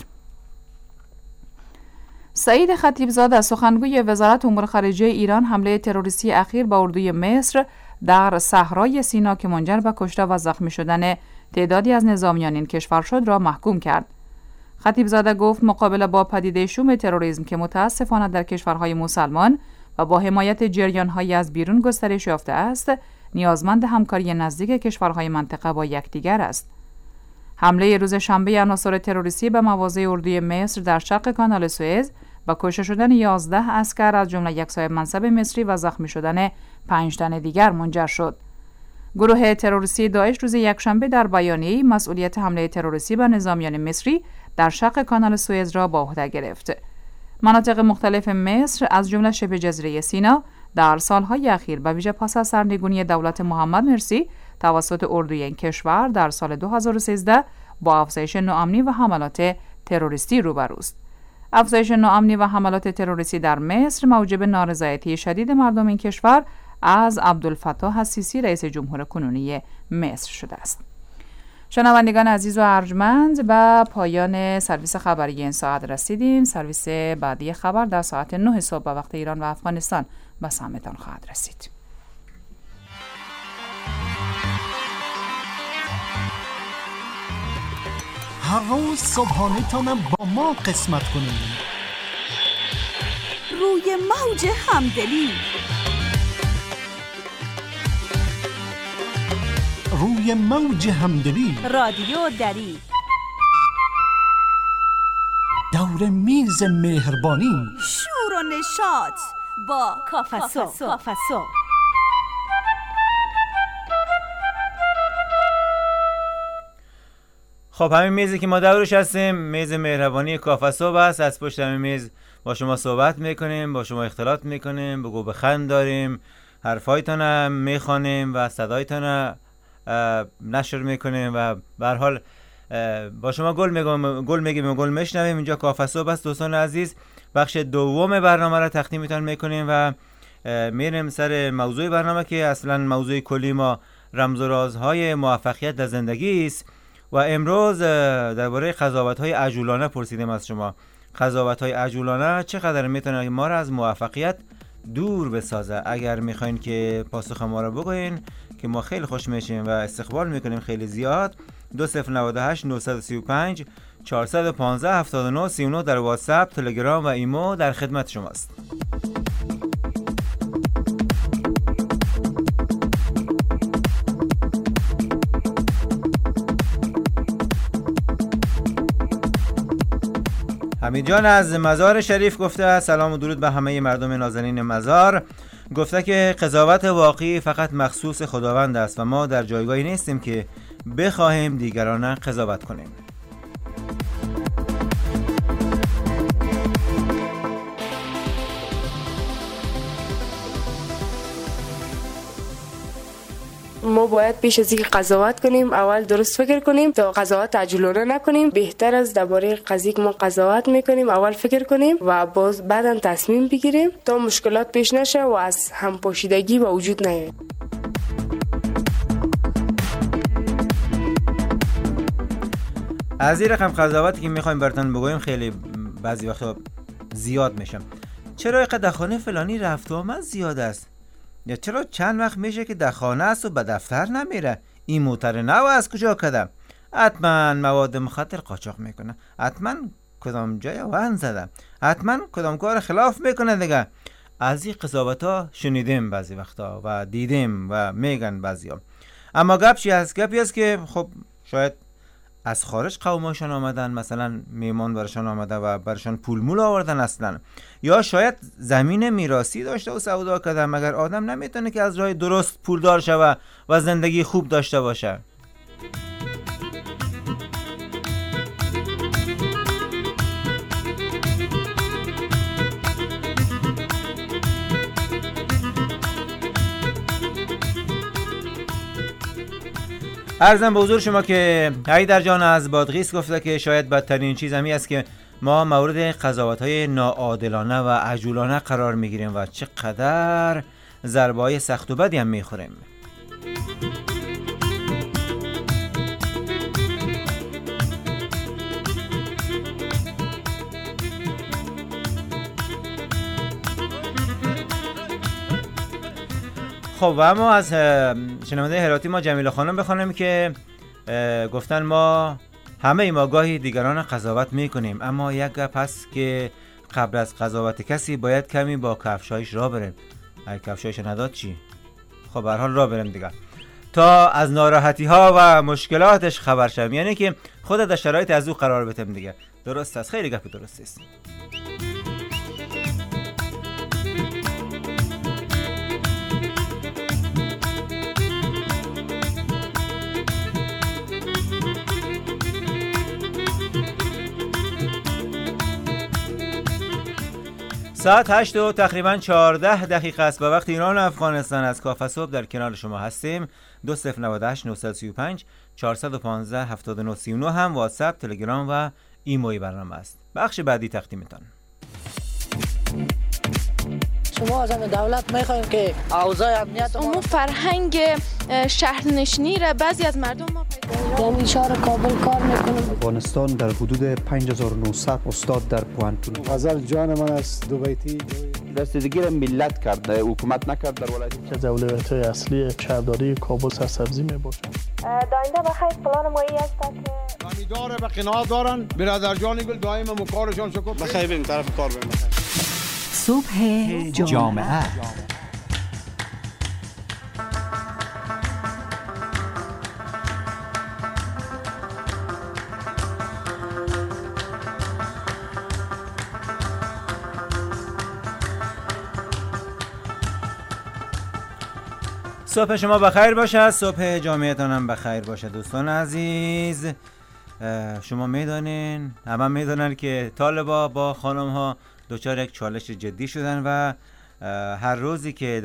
سعید خطیبزاده سخنگوی وزارت امور خارجه ایران حمله تروریستی اخیر به اردوی مصر در صحرای سینا که منجر به کشته و زخمی شدن تعدادی از نظامیان این کشور شد را محکوم کرد. خطیبزاده گفت مقابله با پدیده شوم تروریسم که متاسفانه در کشورهای مسلمان و با حمایت جریان‌های از بیرون گسترش یافته است، نیازمند همکاری نزدیک کشورهای منطقه با یکدیگر است. حمله روز شنبه عناصر تروریستی به مواضع اردوی مصر در شرق کانال سوئز با کشته شدن 11 عسکر از جمله یک صاحب منصب مصری و زخمی شدن 5 تن دیگر منجر شد. گروه تروریستی داعش روز یکشنبه در بیانیه‌ای مسئولیت حمله تروریستی به نظامیان مصری در شرق کانال سوئز را به عهده گرفت. مناطق مختلف مصر از جمله شبه جزیره سینا در سالهای اخیر به ویژه پس از سرنگونی دولت محمد مرسی توسط اردوی این کشور در سال 2013 با افزایش نوآمنی و حملات تروریستی روبروست. افزایش نوآمنی و حملات تروریستی در مصر موجب نارضایتی شدید مردم این کشور از عبدالفتاح السیسی رئیس جمهور کنونی مصر شده است. شنوندگان عزیز و ارجمند، به پایان سرویس خبری این ساعت رسیدیم. سرویس بعدی خبر در ساعت 9 صبح به وقت ایران و افغانستان به سمعتان خواهد رسید. هر روز صبحانه تانم با ما قسمت کنید. روی موج همدلی، روی موج همدلی، رادیو دری، دور میز مهربانی، شور و نشاط با کافسو. خب همین میزی که ما دورش هستیم میز مهربانی کافسو است. از پشت همین میز با شما صحبت میکنیم، با شما اختلاط میکنیم، بگو بخند داریم، حرفایتان میخوانیم و صدایتان نشر میکنیم و به هر حال با شما گل میگیم و گل میشنویم. اینجا کافسو است دوستان عزیز. بخش دوم برنامه را تقدیمتان میکنیم و میریم سر موضوع برنامه که اصلا موضوع کلی ما رمز و رازهای موفقیت در زندگی است و امروز درباره قضاوت‌های عجولانه پرسیدیم از شما. قضاوت‌های عجولانه چقدر میتونه ما را از موفقیت دور بسازه؟ اگر میخواین که پاسخ ما را بگوین که ما خیلی خوش میشیم و استقبال میکنیم خیلی زیاد. 2098 935 415 79 39 در واتساپ، تلگرام و ایمو در خدمت شماست. حمید جان از مزار شریف گفته سلام و درود به همه مردم نازنین مزار. گفته که قضاوت واقعی فقط مخصوص خداوند است و ما در جایگاهی نیستیم که بخواهیم دیگران قضاوت کنیم. ما باید پیش از اینکه قضاوت کنیم اول درست فکر کنیم تا قضاوت عجولانه نکنیم. بهتر از درباره قضیه که ما قضاوت میکنیم اول فکر کنیم و باز بعداً تصمیم بگیریم تا مشکلات پیش نشه و از همپاشیدگی به وجود نیاد. از این رقم قضاوتی که میخوایم براتون بگویم خیلی بعضی وقتا زیاد میشم. چرا اینقدر خانه فلانی رفت و آمد زیاد است؟ یا چرا چند وقت میشه که در خانه است و به دفتر نمیره؟ این موتر نو از کجا کدم؟ حتما مواد مخدر قاچاق میکنه، حتما کدام جای وان زده، حتما کدام کار خلاف میکنه دیگه. از این قضاوت ها شنیدیم بعضی وقتا و دیدیم و میگن بعضی ها. اما گپی است که خب شاید از خارج قومشان آمدن، مثلا میمان برشان آمده و برشان پول مول آوردن اصلا، یا شاید زمین میراثی داشته و سودا کرده. مگر آدم نمیتونه که از راه درست پولدار شوه و زندگی خوب داشته باشه؟ عرضم به حضور شما که حیدر جان از بادغیس گفته که شاید بدترین چیز همی است که ما مورد قضاوت‌های ناعادلانه و عجولانه قرار میگیریم و چقدر ضربه‌های سخت و بدی هم میخوریم. خب و اما از شنونده هراتی ما جمیله خانم بخوانم که گفتن ما همه ما گاهی دیگران قضاوت میکنیم، اما یک گپ هست که قبل از قضاوت کسی باید کمی با کفشایش را بریم. اگه کفشایش نداد چی؟ خب به هر حال را بریم دیگه تا از ناراحتی ها و مشکلاتش خبر شم، یعنی که خود در شرایط از او قرار بتم دیگه. درست است، خیلی گپ درست است. ساعت 8 و تقریبا 14 دقیقه است به وقت ایران و افغانستان. از کافه صبح در کنار شما هستیم. 2098 935 415 7939 هم واتساپ، تلگرام و ایموی برنامه است. بخش بعدی تقدیمتان. شما از دولت میخواین که اوضاع امنیت اون فرهنگ شهرنشینی را بعضی از مردم ما در شهر کابل کار میکنم. افغانستان در حدود 5900 استاد در پوانتون. غزل جان من است دو بیتی رسیدگی را ملت کرد، حکومت نکرد در ولایت. که اولویت‌های اصلی شهرداری کابل سرسبزی میباشد. داینده بخیر پلان مایی است که نامیدار به قناعت دارن. برادر جان گل دائم مکارشان شکر. بخیر بریم طرف کار بریم. صبح جامعه. صبح شما بخیر باشه، صبح جامعهتان هم بخیر باشه. دوستان عزیز، شما میدانین، همه میدانن که طالبا با خانم ها دوچار یک چالش جدی شدن و هر روزی که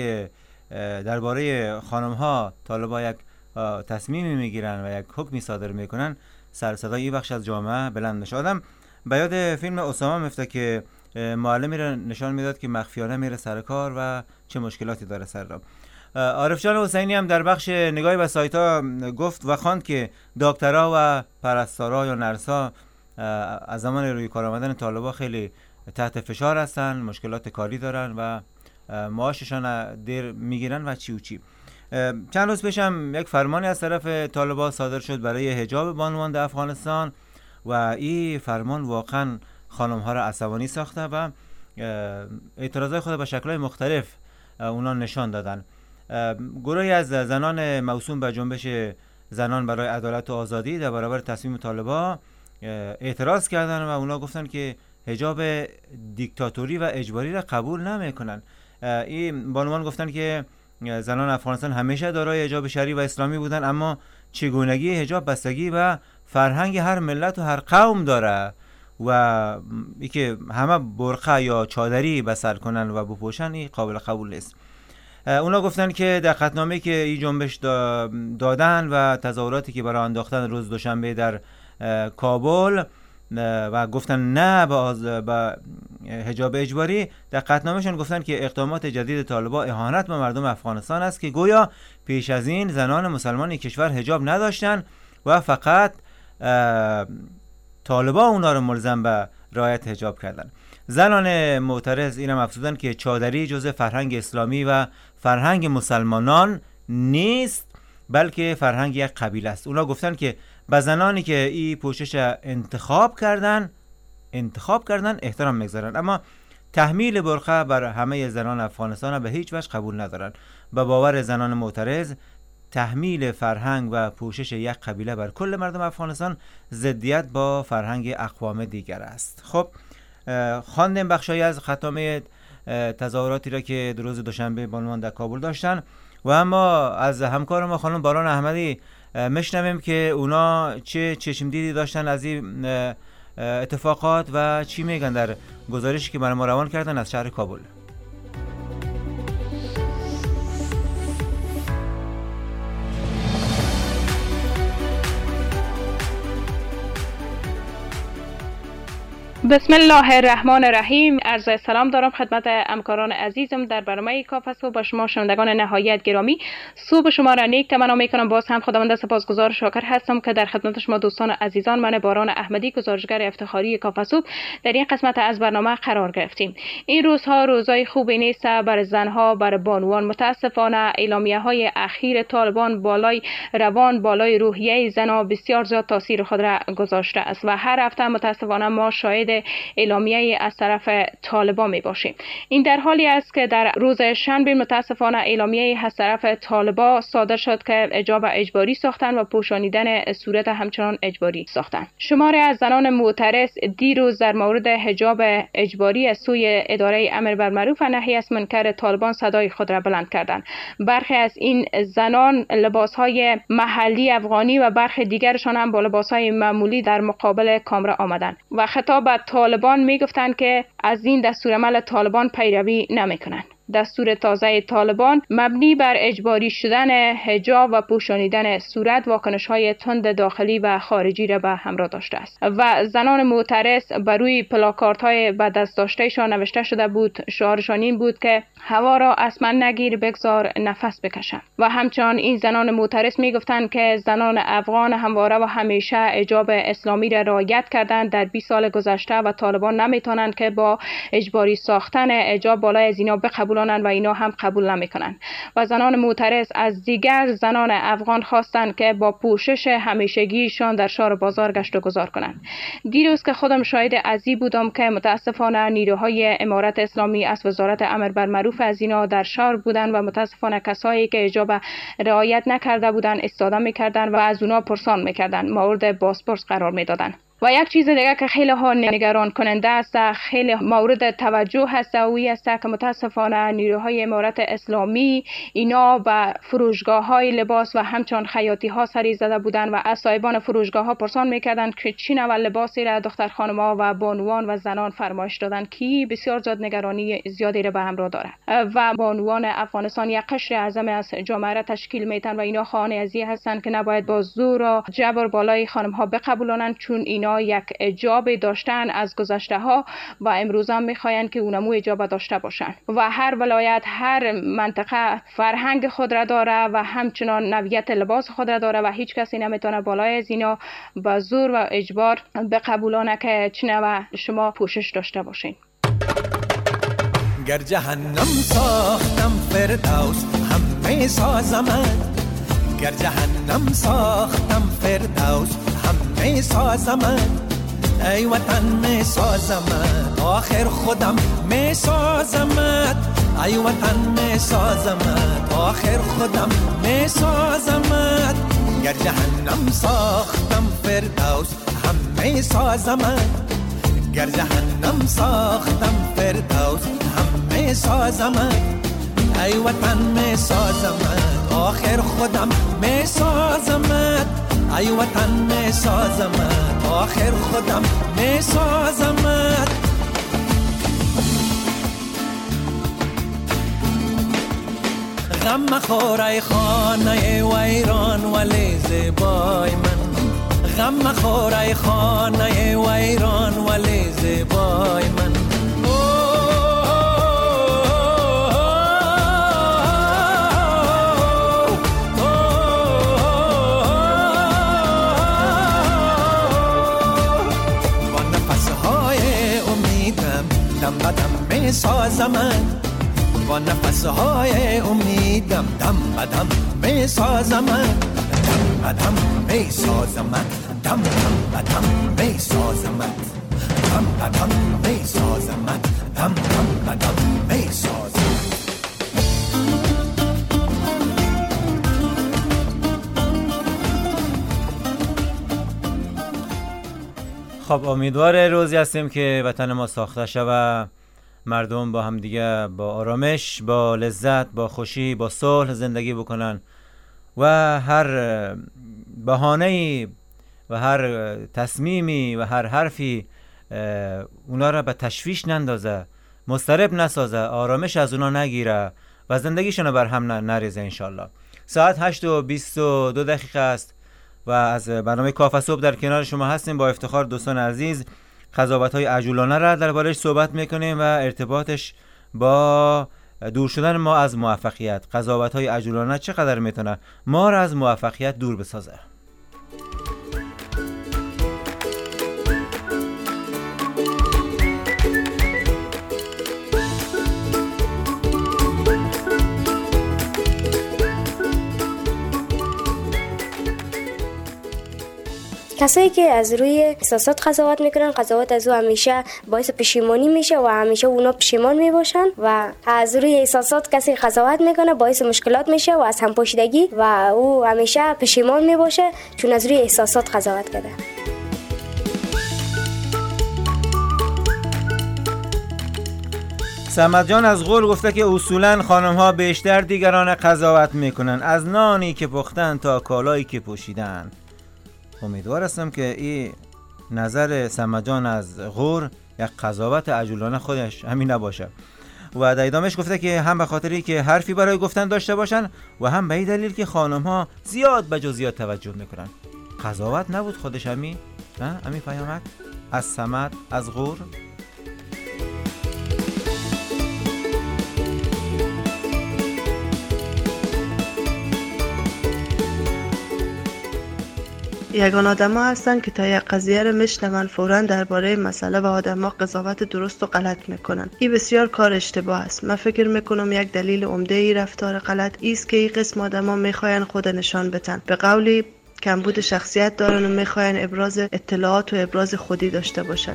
درباره خانم ها طالبا یک تصمیمی میگیرن و یک حکمی صادر میکنن، سر صدای این بخش از جامعه بلند میشه. آدم به یاد فیلم اسامه میفته که معلمی را نشان میداد که مخفیانه میره سر کار و چه مشکلاتی داره سر را. عارف جان حسینی هم در بخش نگاهی به سایت‌ها گفت و خواند که دکترها و پرستارا یا نرسا از زمان روی کار آمدن طالبا خیلی تحت فشار هستن، مشکلات کاری دارن و معاششان دیر میگیرن و چی و چی. چند روز پیش هم یک فرمانی از طرف طالبا صادر شد برای حجاب بانوان در افغانستان و این فرمان واقعا خانم ها را عصبانی ساخته و اعتراضات خود به شکل‌های مختلف اونا نشان دادن. گروهی از زنان موسوم به جنبش زنان برای عدالت و آزادی در برابر تصمیم طالبا اعتراض کردن و اونا گفتن که حجاب دیکتاتوری و اجباری را قبول نمیکنن. این بانوان گفتن که زنان افغانستان همیشه دارای حجاب شرعی و اسلامی بودن، اما چگونگی حجاب بستگی و فرهنگ هر ملت و هر قوم داره و ای که همه برقه یا چادری بسر کنن و بپوشن این قابل قبول نیست. اونا گفتن که در خطنامه‌ای که این جنبش دادن و تظاهراتی که برای انداختن روز دوشنبه در کابل و گفتن نه با حجاب اجباری، در قطعنامه‌شون گفتن که اقدامات جدید طالبا اهانت به مردم افغانستان است که گویا پیش از این زنان مسلمان کشور حجاب نداشتن و فقط طالبا اونا رو ملزم به رعایت حجاب کردن. زنان معترض اینم افزودن که چادری جزء فرهنگ اسلامی و فرهنگ مسلمانان نیست، بلکه فرهنگ یک قبیله است. اونا گفتن که به زنانی که این پوشش انتخاب کردن انتخاب کردن احترام میگذارن، اما تحمیل برقع بر همه زنان افغانستان به هیچ وجه قبول ندارن. به باور زنان معترض، تحمیل فرهنگ و پوشش یک قبیله بر کل مردم افغانستان ضدیت با فرهنگ اقوام دیگر است. خب خواندیم بخشایی از خاتمه تظاهراتی را که در روز دوشنبه بانوان در کابل داشتن و اما از همکار ما خانم باران احمدی میشنویم که اونا چه چشمدیدی داشتن از این اتفاقات و چی میگن در گزارشی که برای ما روان کردن از شهر کابل. بسم الله الرحمن الرحیم. عرض سلام دارم خدمت همکاران عزیزم در برنامه کافه صبح. با شما شنوندگان نهایت گرامی، صبح شما را نیک تمنا میکنم. باز هم خداوند سپاسگزار شاکر هستم که در خدمت شما دوستان عزیزان، من باران احمدی گزارشگر افتخاری کافه صبح در این قسمت از برنامه قرار گرفتیم. این روزها روزای خوبی نیست برای زنها، برای بانوان. متاسفانه اعلامیه‌های اخیر طالبان بالای روان، بالای روحیه زنها بسیار زیاد تاثیر خود را گذاشته است و هر هفته متاسفانه ما شاهد اعلامیه از طرف طالبان می باشیم. این در حالی است که در روز شنبه متاسفانه اعلامیه از طرف طالبان صادر شد که حجاب اجباری ساختن و پوشانیدن صورت همچنان اجباری ساختن. شماری از زنان معترض دیروز در مورد حجاب اجباری از سوی اداره امر بالمعروف و نهی از منکر طالبان صدای خود را بلند کردند. برخی از این زنان لباسهای محلی افغانی و برخی دیگرشان هم با لباسهای معمولی در مقابل کامرا آمدند و خطاب به طالبان میگفتند که از این دستورالعمل طالبان پیروی نمیکنند. دستور تازه طالبان مبنی بر اجباری شدن حجاب و پوشانیدن صورت واکنش‌های تند داخلی و خارجی را به همراه داشته است و زنان معترض بر روی پلاکاردهای به دست داشتهشان نوشته شده بود. شعارشان این بود که هوا را از من نگیر، بگذار نفس بکشم. و همچنان این زنان معترض میگفتند که زنان افغان همواره و همیشه حجاب اسلامی را رعایت کردند در 20 سال گذشته و طالبان نمیتونند که با اجباری ساختن حجاب بالای از اینا بقبولند و اینا هم قبول نمیکنند. و زنان معترض از دیگر زنان افغان خواستند که با پوشش همیشگیشان در شهر بازار گشت و گذار کنند. دیروز که خودم شاهد ازی بودم که متاسفانه نیروهای امارت اسلامی از وزارت امر بالمعروف از اینا در شهر بودند و متاسفانه کسایی که حجاب رعایت نکرده بودند استفاده میکردند و از اونا پرسان میکردند، مورد بازپرس قرار میدادند. و یک چیز دیگه که خیلی ها نگران کننده است، خیلی مورد توجه هست اوی است که متاسفانه نیروهای امارت اسلامی اینا به فروشگاه های لباس و همچنان خیاطی ها سری زده بودند و از صاحبان فروشگاه ها پرسان میکردند که چی نوع لباسی را دختر خانم ها و بانوان و زنان فرمایش دادند که بسیار زیاد نگرانی زیادی را به همراه دارد. و بانوان افغانستان یک قشر اعظم از جامعه را تشکیل میدن و اینا خواهان ازی هستند که نباید با زور و جبر بالای خانم ها بقبولانند، چون اینا یک حجاب داشتن از گذشته ها و امروز هم میخواین که اونمو حجاب داشته باشن. و هر ولایت، هر منطقه فرهنگ خود را داره و همچنان نوعیت لباس خود را داره و هیچ کسی نمیتونه بالای از اینا با زور و اجبار بقبولانه که چنوع شما پوشش داشته باشین. گر جهنم ساختم فردوس همه سازمت، گر جهنم ساختم فردوس همه سازمت، ای وطن می سازمت آخر خودم می سازمت، ای وطن می سازمت آخر خودم می سازمت، گر جهنم ساختم فردوس همه سازمت، گر جهنم ساختم فردوس همه سازمت، ای وطن می سازمت آخر خودم می سازمت، ای وطن می سازمت آخر خودم می سازمت. غم مخور ای خانه ویران ولی زیبای من، غم مخور ای خانه ویران ولی زیبای من، دم بدم می سازمت با نفسهای امیدم، دم بدم می سازمت، دم بدم می سازمت، دم بدم می سازمت، دم بدم می سازم من، دم بدم می سازم. خب امیدوار روزی هستیم که وطن ما ساخته شود، مردم با هم دیگه با آرامش، با لذت، با خوشی، با صلح زندگی بکنن و هر بهانه‌ای و هر تصمیمی و هر حرفی اونا را به تشویش نندازه، مضطرب نسازه، آرامش از اونا نگیره و زندگیشون بر هم نریزه انشالله. ساعت 8:22 است و از برنامه کافه صبح در کنار شما هستیم. با افتخار دوستان عزیز قضاوت‌های عجولانه را درباره‌اش صحبت می‌کنیم و ارتباطش با دور شدن ما از موفقیت. قضاوت‌های عجولانه چقدر میتونه ما را از موفقیت دور بسازه؟ کسایی که از روی احساسات قضاوت میکنن، قضاوت از او همیشه باعث پشیمانی میشه و همیشه اونا پشیمان میباشن و از روی احساسات کسی قضاوت میکنه باعث مشکلات میشه و از همپاشیدگی و او همیشه پشیمان میباشه چون از روی احساسات قضاوت کرده. صمد جان از غول گفته که اصولاً خانم‌ها بیشتر دیگران قضاوت میکنن، از نانی که پختن تا کالایی که پوشیدن. امیدوار هستم که این نظر صمد جان از غور یک قضاوت عجولانه خودش همین نباشه. و در ادامهش گفته که هم به خاطری که حرفی برای گفتن داشته باشن و هم به این دلیل که خانم‌ها زیاد به جزئیات توجه میکنن. قضاوت نبود خودش همین پیامک از صمد از غور. یگان آدما هستن که تا یک قضیه رو میشنون فوراً درباره مسئله و آدما قضاوت درست و غلط میکنن. این بسیار کار اشتباه است. من فکر میکنم یک دلیل عمده ای رفتار غلط است که این قسم آدما میخواین خود نشان بدن. به قولی کمبود شخصیت دارن و میخواین ابراز اطلاعات و ابراز خودی داشته باشن.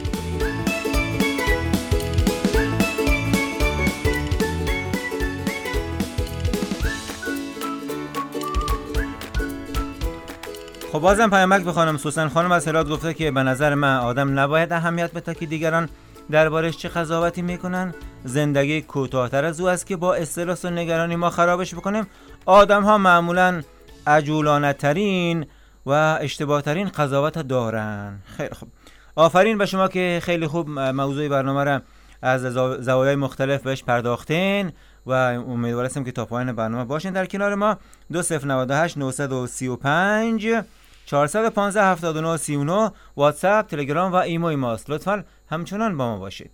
خب بازم پیامک به خانم سوسن خانم از هرات گفته که به نظر من آدم نباید اهمیت بده که دیگران دربارش چه قضاوتی میکنن. زندگی کوتاه‌تر از او است که با استرس و نگرانی ما خرابش بکنیم. آدم ها معمولاً عجولانه ترین و اشتباه ترین قضاوت دارن. خیلی خوب، آفرین به شما که خیلی خوب موضوع برنامه را از زوایای مختلف بهش پرداختین و امیدوار هستم که تا پایان برنامه باشین در کنار ما. 2098 935 415 79 39 واتساپ، تلگرام و ایموی ماست. لطفاً همچنان با ما باشید.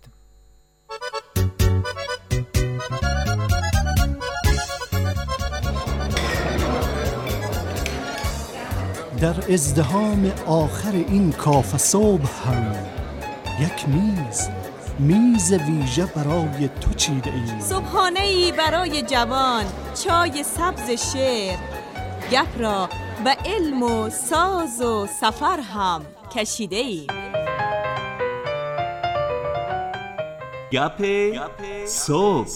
در ازدحام آخر این کافه صبح هم یک میز ویژه برای تو چیده ایم. صبحانه‌ای برای جوان، چای سبز شعر، گپ را به علم و ساز و سفر هم کشیده ایم. گپ صبح.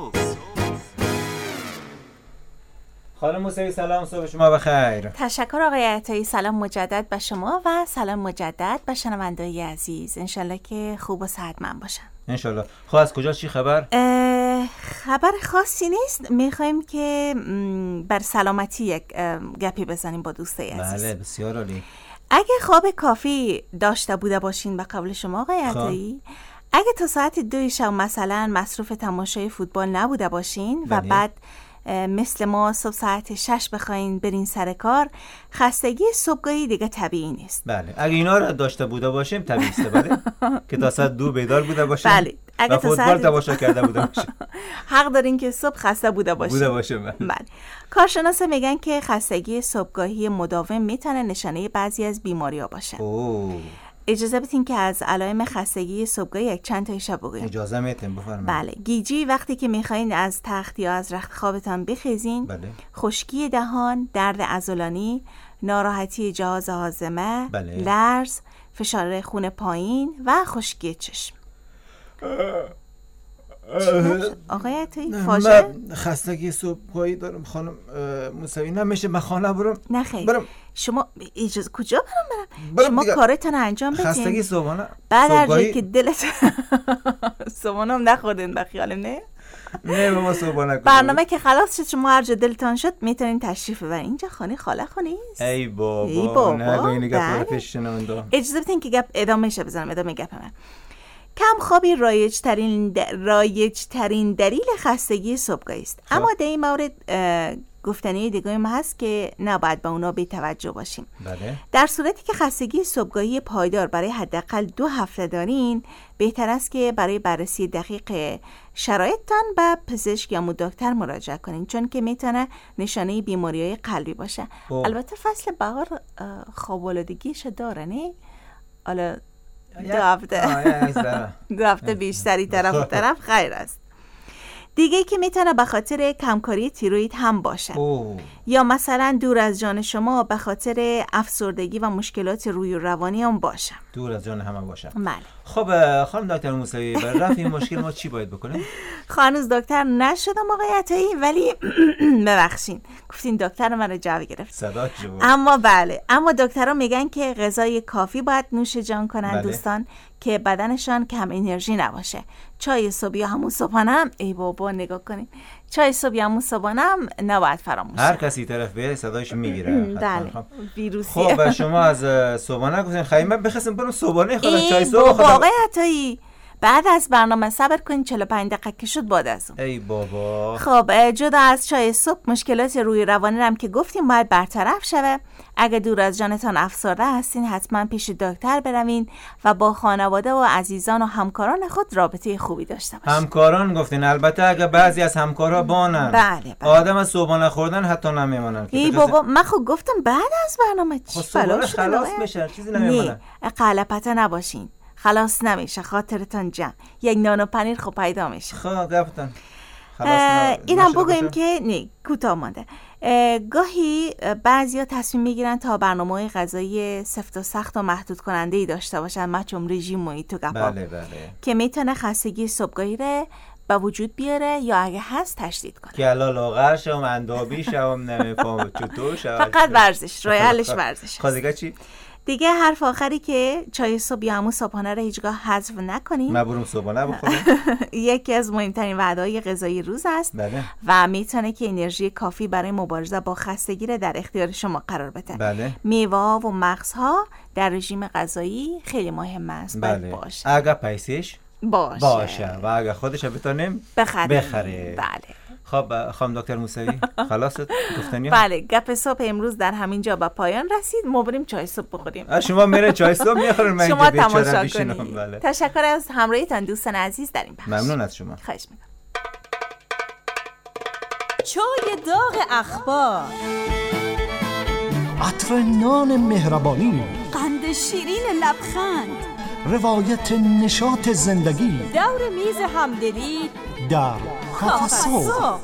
خانم موسوی سلام، صبح شما بخیر. تشکر آقای عطایی، سلام مجدد به شما و سلام مجدد به شنونده‌های عزیز. انشالله که خوب و صحتمند باشن. انشالله. خب از کجا چی خبر؟ خبر خاصی نیست، میخوایم که بر سلامتی یک گپی بزنیم با دوستای عزیز. بله بسیار عالی. اگه خواب کافی داشته بوده باشین به قول شما آقای عطایی، اگه تا ساعت 2 شب مثلا مصروف تماشای فوتبال نبوده باشین و بعد مثل ما صبح ساعت 6 بخواین برین سر کار، خستگی صبحگاهی دیگه طبیعی نیست. بله اگه اینا رو داشته بوده باشیم طبیعی است. بله که تا ساعت 2 بیدار بوده باشیم. بله اگه تا فوتبال تماشا کرده بوده باشیم. حق دارین که صبح خسته بوده باشیم. بله. کارشناسا میگن که خستگی صبحگاهی مداوم میتونه نشانه بعضی از بیماری‌ها باشه. اجازه بدین که از علائم خستگی صبحگاهی یک چند تایشو بگویم. اجازه میتین بفرمایید. بله، گیجی وقتی که میخواین از تخت یا از رخت خوابتان بخیزین. بله. خشکی دهان، درد عضلانی، ناراحتی جهاز هاضمه، بله. لرز، فشار خون پایین و خشکی چشم. آقای عطایی فاجعه؟ من خستگی صبحگاهی دارم خانم موسوی. نمیشه من خانه برم؟ نه خیر. برم. شما اجازه کجا برم؟ شما کارتون انجام بدین. خستگی صبحانه بعد هر جایی که دلت صبحانه هم نخوردین بخیالم نه؟ نه بابا صبحانه کنم. برنامه که خلاص شد شما هر جا دلتان شد میتونین تشریف ببرین. اینجا خانه خاله خونیست. ای بابا نگو این گپا پیش شنونده. اجازه بدین که گپ ادامه شه بزنم. ادامه گپ من. کم خوابی رایج ترین دلیل خستگی صبحگاهی است. اما در این مورد گفتنی دیگه ما هست که نباید به اونا بی توجه باشیم. بله. در صورتی که خستگی صبحگاهی پایدار برای حداقل 2 هفته دارین، بهتر است که برای بررسی دقیق شرایطتان به پزشک یا دکتر مراجعه کنین، چون که میتونه نشانه بیماری‌های قلبی باشه. البته فصل بهار خواب‌آلودگیش داره نه؟ حالا 2 هفته بیشتری طرف خیر است. دیگه که میتونه به خاطر کمکاری تیروید هم باشه. یا مثلا دور از جان شما به خاطر افسردگی و مشکلات روحی و روانی هم باشه. دور از جان همه باشه. بله. خب خانم دکتر موسوی برای رفع این مشکل ما چی باید بکنیم؟ هنوز دکتر نشدم آقای عطایی، ولی ببخشین گفتین دکتر من رو جواب گرفت. صدا جو. اما بله، اما دکترها میگن که غذای کافی باید نوش جان کنن. بله. دوستان که بدنشان کم انرژی نباشه. چای صبح یا همون صبحانه، ای بابا نگاه کنین، چای صبح یا همون صبحانه نباید فراموش. هر کسی طرف به صدایش میگیره. بله. ویروسی. خب شما از صبحانه گفتین خیلی من بخواستم برم صبحانه خودم چای صبح خودم. آقای عطایی بعد از برنامه صبر کنین 45 دقیقه که شد بعد از اون. ای بابا. خب جدا از چای صبح مشکلات روحی روانی هم که گفتیم باید برطرف شوه. اگه دور از جانتان افسرده هستین حتما پیش دکتر بروین و با خانواده و عزیزان و همکاران خود رابطه خوبی داشته باشین. همکاران گفتین، البته اگه بعضی از همکارها بانن. بله. آدم از صبحانه خوردن حتی نمیمونن. ای بابا من خب گفتم بعد از برنامه صبحانه خلاص بشه چیزی نمیمونه. نه قلپته نباشین، خلاص نمیشه، خاطرتان جمع. یک نان و پنیر خب پیدا میشه. خب گفتن اینم بگویم که نه کوتاه مانده. گاهی بعضیا تصمیم میگیرن تا برنامه غذایی سفت و سخت و محدود کننده ای داشته باشن، مچم رژیم و تو گپا. بله. که میتونه خستگی صبحگاهی رو به وجود بیاره یا اگه هست تشدید کنه. که لاغر شوم، اندابی شوم، نمیفهم چطور شوم. فقط ورزش، راه حلش ورزش. دیگه چی؟ دیگه حرف آخری که چای صبح یا همون صبحانه رو هیچگاه حذف نکنین. من برم صبحانه بخورم. یکی از مهمترین وعده‌های غذایی روز است. بله. و میتونه که انرژی کافی برای مبارزه با خستگی رو در اختیار شما قرار بده. بله. میوه‌ها و مغزها در رژیم غذایی خیلی مهم است. بله. باشه. اگه پیسش باشه و اگه خودش بتونیم بخره. بله. خب خانم دکتر موسوی خلاص گفتنی؟ بله گپ صبح امروز در همین جا به پایان رسید. ما بریم چای صبح بخوریم. شما میره چای صبح میخورین، من شما اینجا تماشا بیچاره کنید. بله. تشکر از همراهیتان دوستان عزیز در این بخش. ممنون از شما. خواهش میکنم. چای داغ اخبار، عطر نان مهربانی، قند شیرین لبخند، روایت نشاط زندگی، دور میز همدلی در کافه صبح.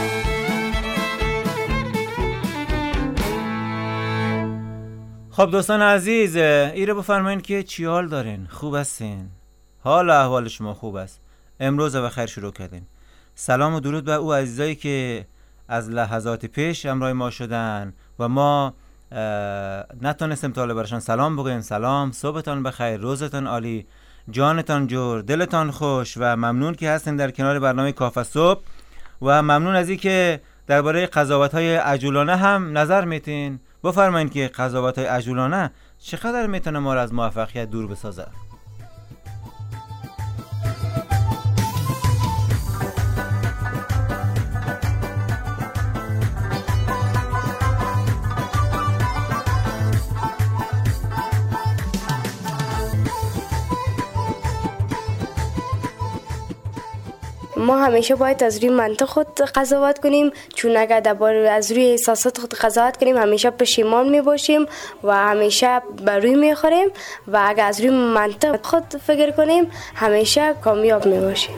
خب دوستان عزیز، ایره بفرمایین که چی حال دارین؟ خوب هستین؟ حال و احوال شما خوب است؟ امروز بخیر شروع کردین. سلام و درود به او عزیزایی که از لحظات پیش همراه ما شدن و ما نتونستیم تا برشان سلام بگویم. سلام، صبحتان بخیر، روزتان عالی، جانتان جور، دلتان خوش و ممنون که هستین در کنار برنامه کافه صبح و ممنون از این که درباره قضاوت‌های عجولانه هم نظر میتین. بفرمایین که قضاوت‌های عجولانه چقدر میتونه ما را از موفقیت دور بسازه. ما همیشه باید از روی منطق خود قضاوت کنیم، چون اگر از روی احساسات خود قضاوت کنیم همیشه پشیمان می باشیم و همیشه بر روی می خوریم و اگر از روی منطق خود فکر کنیم همیشه کامیاب می باشیم.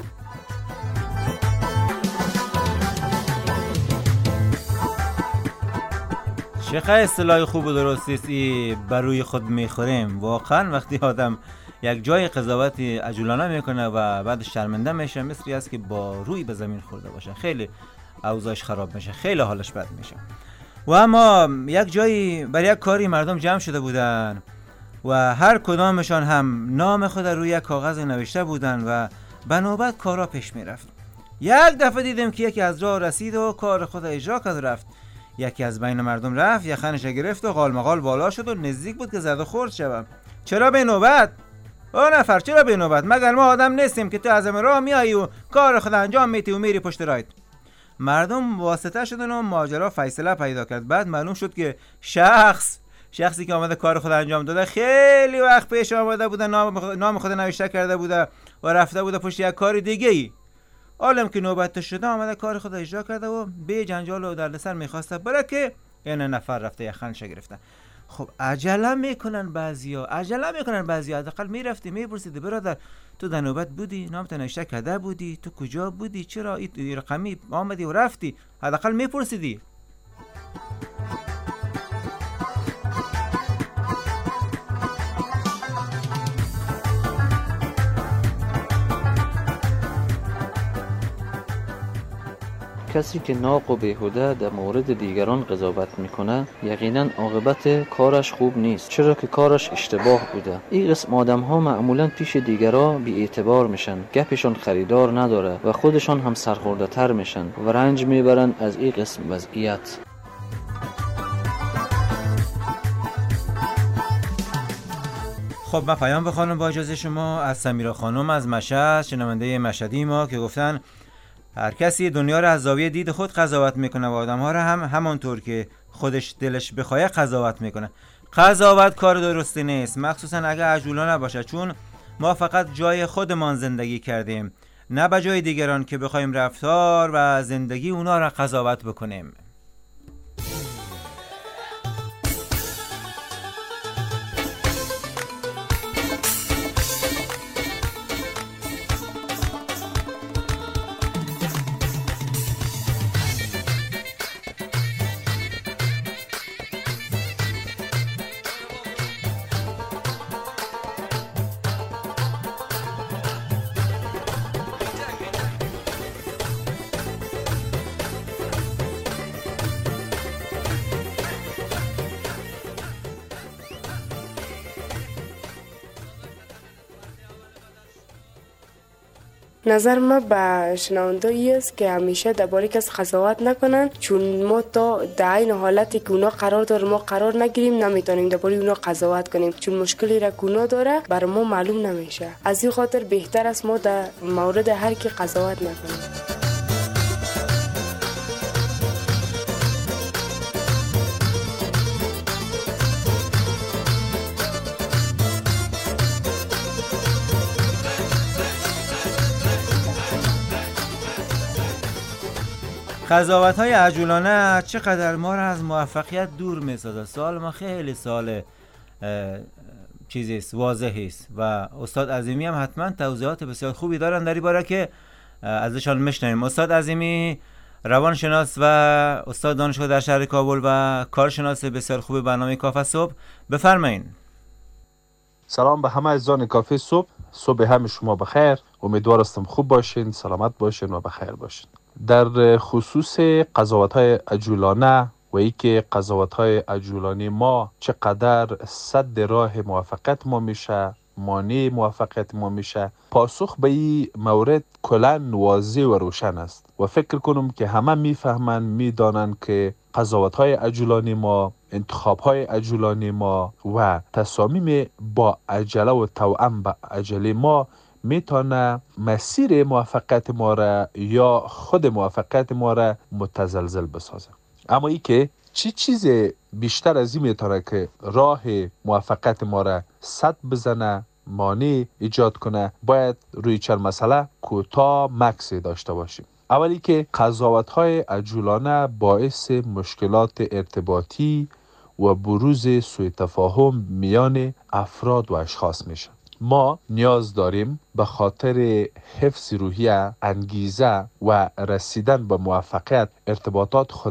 چقدر اصطلاح خوب و درستی است بر روی خود میخوریم. واقعا وقتی آدم یک جای قضاوت عجولانه میکنه و بعد شرمنده میشه، مثلی است که با روی به زمین خورده باشه، خیلی اوضاعش خراب میشه، خیلی حالش بد میشه. و اما یک جایی برای یک کاری مردم جمع شده بودن و هر کدامشان هم نام خود روی یک کاغذ نوشته بودن و به نوبت کارا پیش میرفت. یک دفعه دیدم که یکی از راه رسید و کار خود اجرا کرد رفت. یکی از بین مردم رفت، یخنش گرفت و قالمقال بالا شد و نزدیک بود که زد و خورد شود. چرا به نوبت؟ او نفر چرا به نوبت؟ مگر ما آدم نیستیم که تو از راه میایی و کار خود انجام میدی و میری پشت راهت؟ مردم واسطه شدن و ماجرا فیصله پیدا کرد. بعد معلوم شد که شخصی که آمده کار خود انجام داده خیلی وقت پیش آمده بوده، نام خود نوشته کرده بوده و رفته بوده پشت یک کار دیگه ای. عالم که نوبت شده آمده کار خود اجرا کرده و به جنجال و دردسر میخواسته برای که این نفر رفته یخنش گرفته. خب عجله میکنن بعضیا، حداقل میرفتی میپرسیدی برادر تو در نوبت بودی، نامت نوشته کرده بودی، تو کجا بودی، چرا این رقمی آمدی و رفتی، حداقل میپرسیدی. کسی که ناق و بیهوده در مورد دیگران قضاوت میکنه یقینا عاقبت کارش خوب نیست، چرا که کارش اشتباه بوده. این قسم آدم ها معمولا پیش دیگران بی اعتبار میشن، گپشون خریدار نداره و خودشان هم سرخورده تر میشن و رنج میبرن از این قسم وضعیت. خب من پیام بخوانم با اجازه شما از سمیرا خانم از مشهد، شنونده مشهدی ما، که گفتن هر کسی دنیا را از زاویه دید خود قضاوت میکنه و آدم ها را هم همانطور که خودش دلش بخواه قضاوت میکنه. قضاوت کار درستی نیست، مخصوصا اگه عجولانه باشه، چون ما فقط جای خودمان زندگی کردیم، نه به جای دیگران که بخوایم رفتار و زندگی اونا را قضاوت بکنیم. نظر ما به شنونده‌ای است که همیشه درباره کس قضاوت نکنن، چون ما تا در این حالتی که اونا قرار داره ما قرار نگیریم نمیتونیم درباره اونا قضاوت کنیم، چون مشکلی را که اونا داره بر ما معلوم نمیشه. از این خاطر بهتر است ما در مورد هر کی قضاوت نکنیم. قضاوت‌های عجولانه چقدر ما را از موفقیت دور می‌سازد. سوال ما خیلی سوال چیزی است، واضحی است و استاد عظیمی هم حتما توضیحات بسیار خوبی دارن در این باره که ازشان میشنویم. استاد عظیمی روانشناس و استاد دانشگاه در شهر کابل و کارشناس بسیار خوب برنامه کافه صبح، بفرمایید. سلام به همه عزیزان کافه صبح. صبح همه شما بخیر. امیدوار هستم خوب باشین، سلامت باشین و بخیر باشین. در خصوص قضاوت‌های عجولانه و اینکه قضاوت‌های عجولانه ما چقدر سد راه موفقیت ما میشه، مانع موفقیت ما میشه، پاسخ به این مورد کلاً واضح و روشن است و فکر کنم که همه میفهمن، میدانن که قضاوت‌های عجولانه ما، انتخاب‌های عجولانه ما و تصامیم با عجله و توأم به عجله ما میتونه مسیر موفقیت ما را یا خود موفقیت ما را متزلزل بسازه. اما ای که چی چیز بیشتر از این میتونه که راه موفقیت ما را سد بزنه، مانع ایجاد کنه، باید روی چند مسئله کوتاه مکس داشته باشیم. اولی که قضاوت‌های عجولانه باعث مشکلات ارتباطی و بروز سوء تفاهم میان افراد و اشخاص میشه. ما نیاز داریم به خاطر حفظ روحیه، انگیزه و رسیدن به موفقیت ارتباطات خود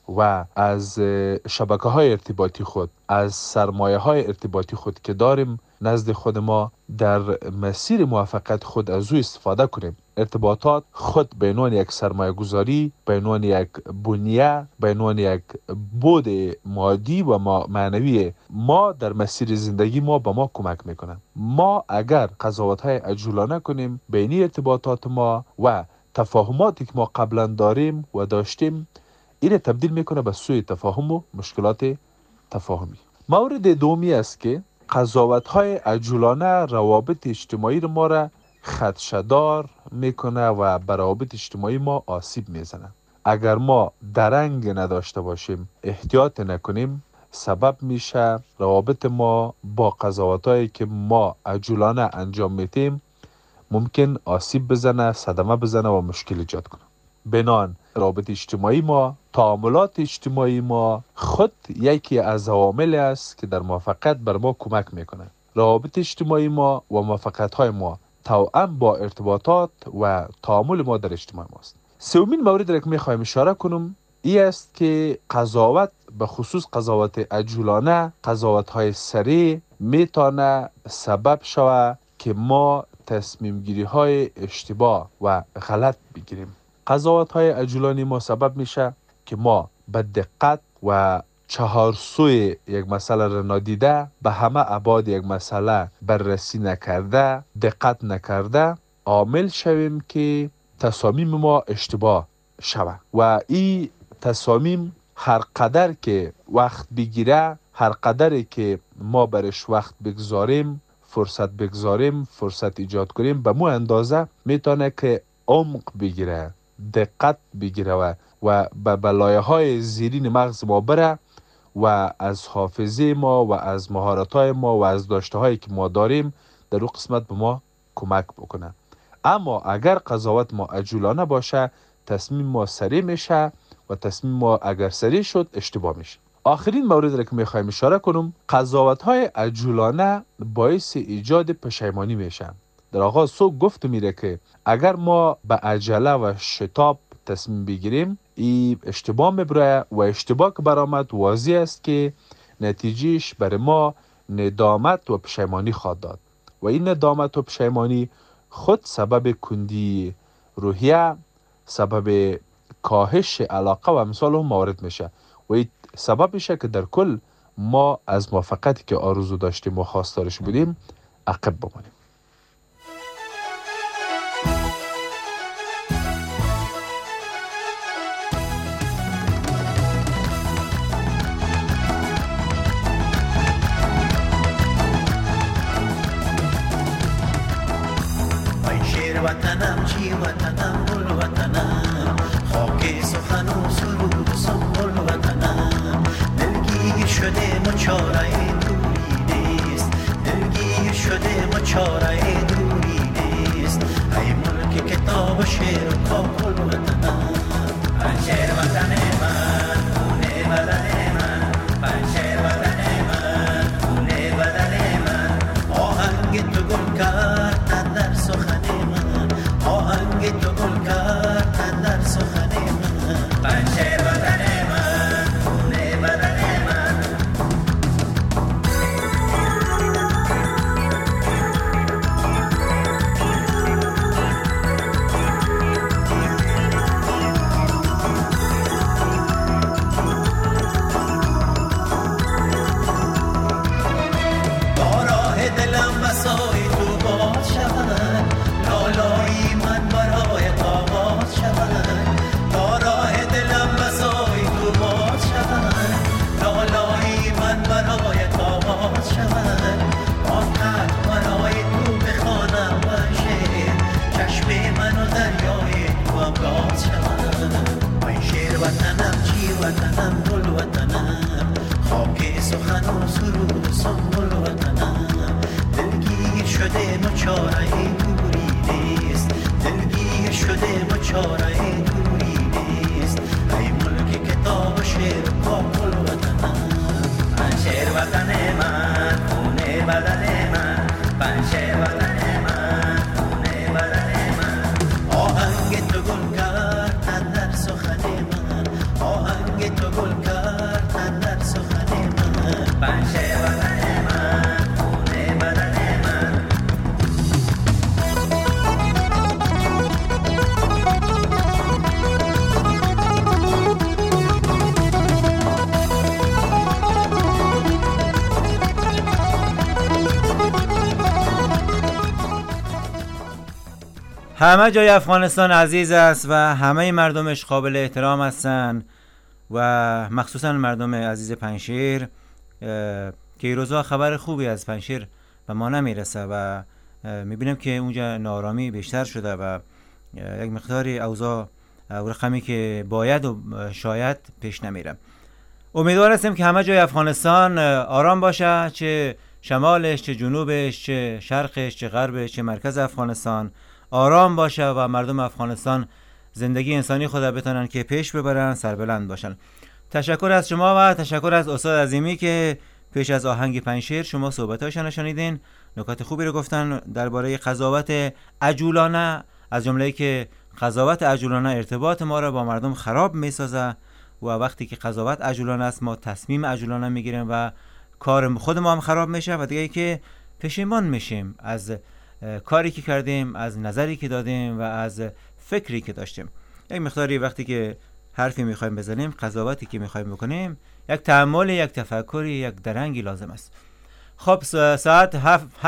و از شبکه های ارتباطی خود، از سرمایه های ارتباطی خود که داریم نزد خود ما، در مسیر موفقیت خود از او استفاده کنیم. ارتباطات خود به عنوان یک سرمایه گذاری، به عنوان یک بنیه، به عنوان یک بود مادی و معنوی ما در مسیر زندگی ما به ما کمک میکنن. ما اگر قضاوت های عجولانه کنیم بین ارتباطات ما و تفاهماتی که ما قبلا داریم و داشتیم، این تبدیل میکنه به سوء تفاهم و مشکلات تفاهمی. مورد دومی است که قضاوت‌های عجولانه روابط اجتماعی ما را خدشه‌دار میکنه و به روابط اجتماعی ما آسیب میزنه. اگر ما درنگ نداشته باشیم، احتیاط نکنیم، سبب میشه روابط ما با قضاوت‌هایی که ما عجولانه انجام میدیم ممکن آسیب بزنه، صدمه بزنه و مشکل ایجاد کنه. بنان روابط اجتماعی ما، تعاملات اجتماعی ما خود یکی از عوامل است که در موفقیت بر ما کمک میکنه. روابط اجتماعی ما و موفقیت‌های ما توأم با ارتباطات و تعامل ما در اجتماع ماست. سومین مورد را که میخوایم اشاره کنم این است که قضاوت، به خصوص قضاوت عجولانه، قضاوت‌های سریع میتونه سبب شود که ما تصمیم گیری های اشتباه و غلط بگیریم. قضاوت های عجولانی ما سبب میشه که ما به دقت و چهارسوی یک مسئله را نادیده، به همه ابعاد یک مسئله بررسی نکرده، دقت نکرده، عامل شویم که تصامیم ما اشتباه شود و این تصامیم هر قدر که وقت بگیره، هر قدر که ما برش وقت بگذاریم، فرصت ایجاد کنیم، به مو اندازه میتونه که عمق بگیره، دقت بگیره و به بلایه های زیرین مغز ما بره و از حافظه ما و از مهارت‌های ما و از داشته‌هایی که ما داریم در اون قسمت به ما کمک بکنه. اما اگر قضاوت ما عجولانه باشه، تصمیم ما سریع میشه و تصمیم ما اگر سریع شد اشتباه میشه. آخرین مورد را که میخوایم اشاره کنم، قضاوت‌های عجولانه باعث ایجاد پشیمانی میشن. در آغاز صبح گفت میره که اگر ما به عجله و شتاب تصمیم بگیریم، این اشتباه میبره و اشتباه که برآمد واضح است که نتیجهش برای ما ندامت و پشیمانی خواهد داد و این ندامت و پشیمانی خود سبب کندی روحیه، سبب کاهش علاقه و امثال هم موارد میشه و این سبب میشه که در کل ما از موفقیتی که آرزو داشتیم و خواستارش بودیم عقب بمانیم. وطنم چی وطنم گل وطنم، خاک سخن و سرود سنبل وطنم، دلگیر شده ما چاره دوری نیست، دلگیر شده ما چاره دوری نیست، ای ملک کتاب شعر و کابل وطنم، من شعر وطن من، خونه بدن من، من شعر وطن من، خونه بدن من، آهنگ تو گل کرد در سخن آهنگ تو گل کرد در سخن من، من شعر وطن من، خونه بدن من. با راه دلم مسای تو باز شود، لالایی من برای آواز شود، تا راه دلم مسای تو باز شود، لالایی من برای آواز شود، آخر برای تو بخوانم و شعر، چشم من و دریای تو هم باز شود، من شعر وطنم چی وطنم گل وطنم، خاک سخن و سرود سنبل وطنم، دلگیر شده ما چاره دوری نیست، دلگیر شده ما چاره دوری نیست، ای ملک کتاب شعر کابل وطنم، من شعر وطن من، خونه بدن من، من شعر وطن من، خونه بدن من، آهنگ تو گل کرد در سخن من، آهنگ تو گل همه جای افغانستان عزیز است و همه مردمش قابل احترام هستند و مخصوصا مردم عزیز پنجشیر که این روزها خبر خوبی از پنجشیر و ما نمیرسه و میبینم که اونجا نارامی بیشتر شده و یک مقداری اوضاع و رقمی که باید و شاید پیش نمیره. امیدوار هستیم که همه جای افغانستان آرام باشه، چه شمالش، چه جنوبش، چه شرقش، چه غربش، چه مرکز افغانستان آرام باشه و مردم افغانستان زندگی انسانی خود بتونن که پیش ببرن، سربلند باشن. تشکر از شما و تشکر از استاد عظیمی که پیش از آهنگ پنجشیر شما صحبتاشون شنیدین، نکات خوبی رو گفتن درباره قضاوت عجولانه، از جمله‌ای که قضاوت عجولانه ارتباط ما رو با مردم خراب میسازه و وقتی که قضاوت عجولانه است ما تصمیم عجولانه میگیریم و کار خود ما هم خراب میشه و دیگه که پشیمان میشیم از کاری که کردیم، از نظری که دادیم و از فکری که داشتیم. یک مقداری وقتی که حرفی میخوایم بزنیم، قضاوتی که میخوایم بکنیم، یک تأمل، یک تفکری، یک درنگی لازم است. خب ساعت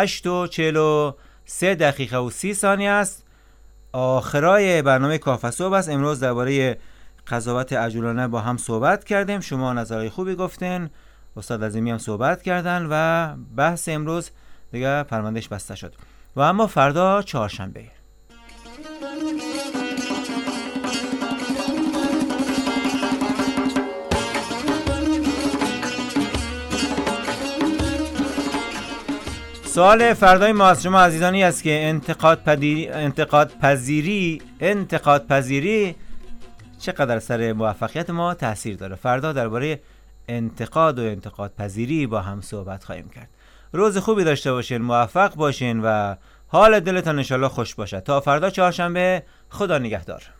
8:43 است. آخرای برنامه کافه صبح است. امروز درباره قضاوت عجولانه با هم صحبت کردیم. شما نظرهای خوبی گفتین، استاد عظیمی هم صحبت کردن و بحث امروز دیگه پروندهش بسته شد و اما فردا چهارشنبه. سوال فردای ما از شما عزیزانی است که انتقاد پذیری چقدر سر موفقیت ما تاثیر داره. فردا درباره انتقاد و انتقاد پذیری با هم صحبت خواهیم کرد. روز خوبی داشته باشین، موفق باشین و حال دلتان انشالله خوش باشه. تا فردا چهارشنبه، خدا نگهدار.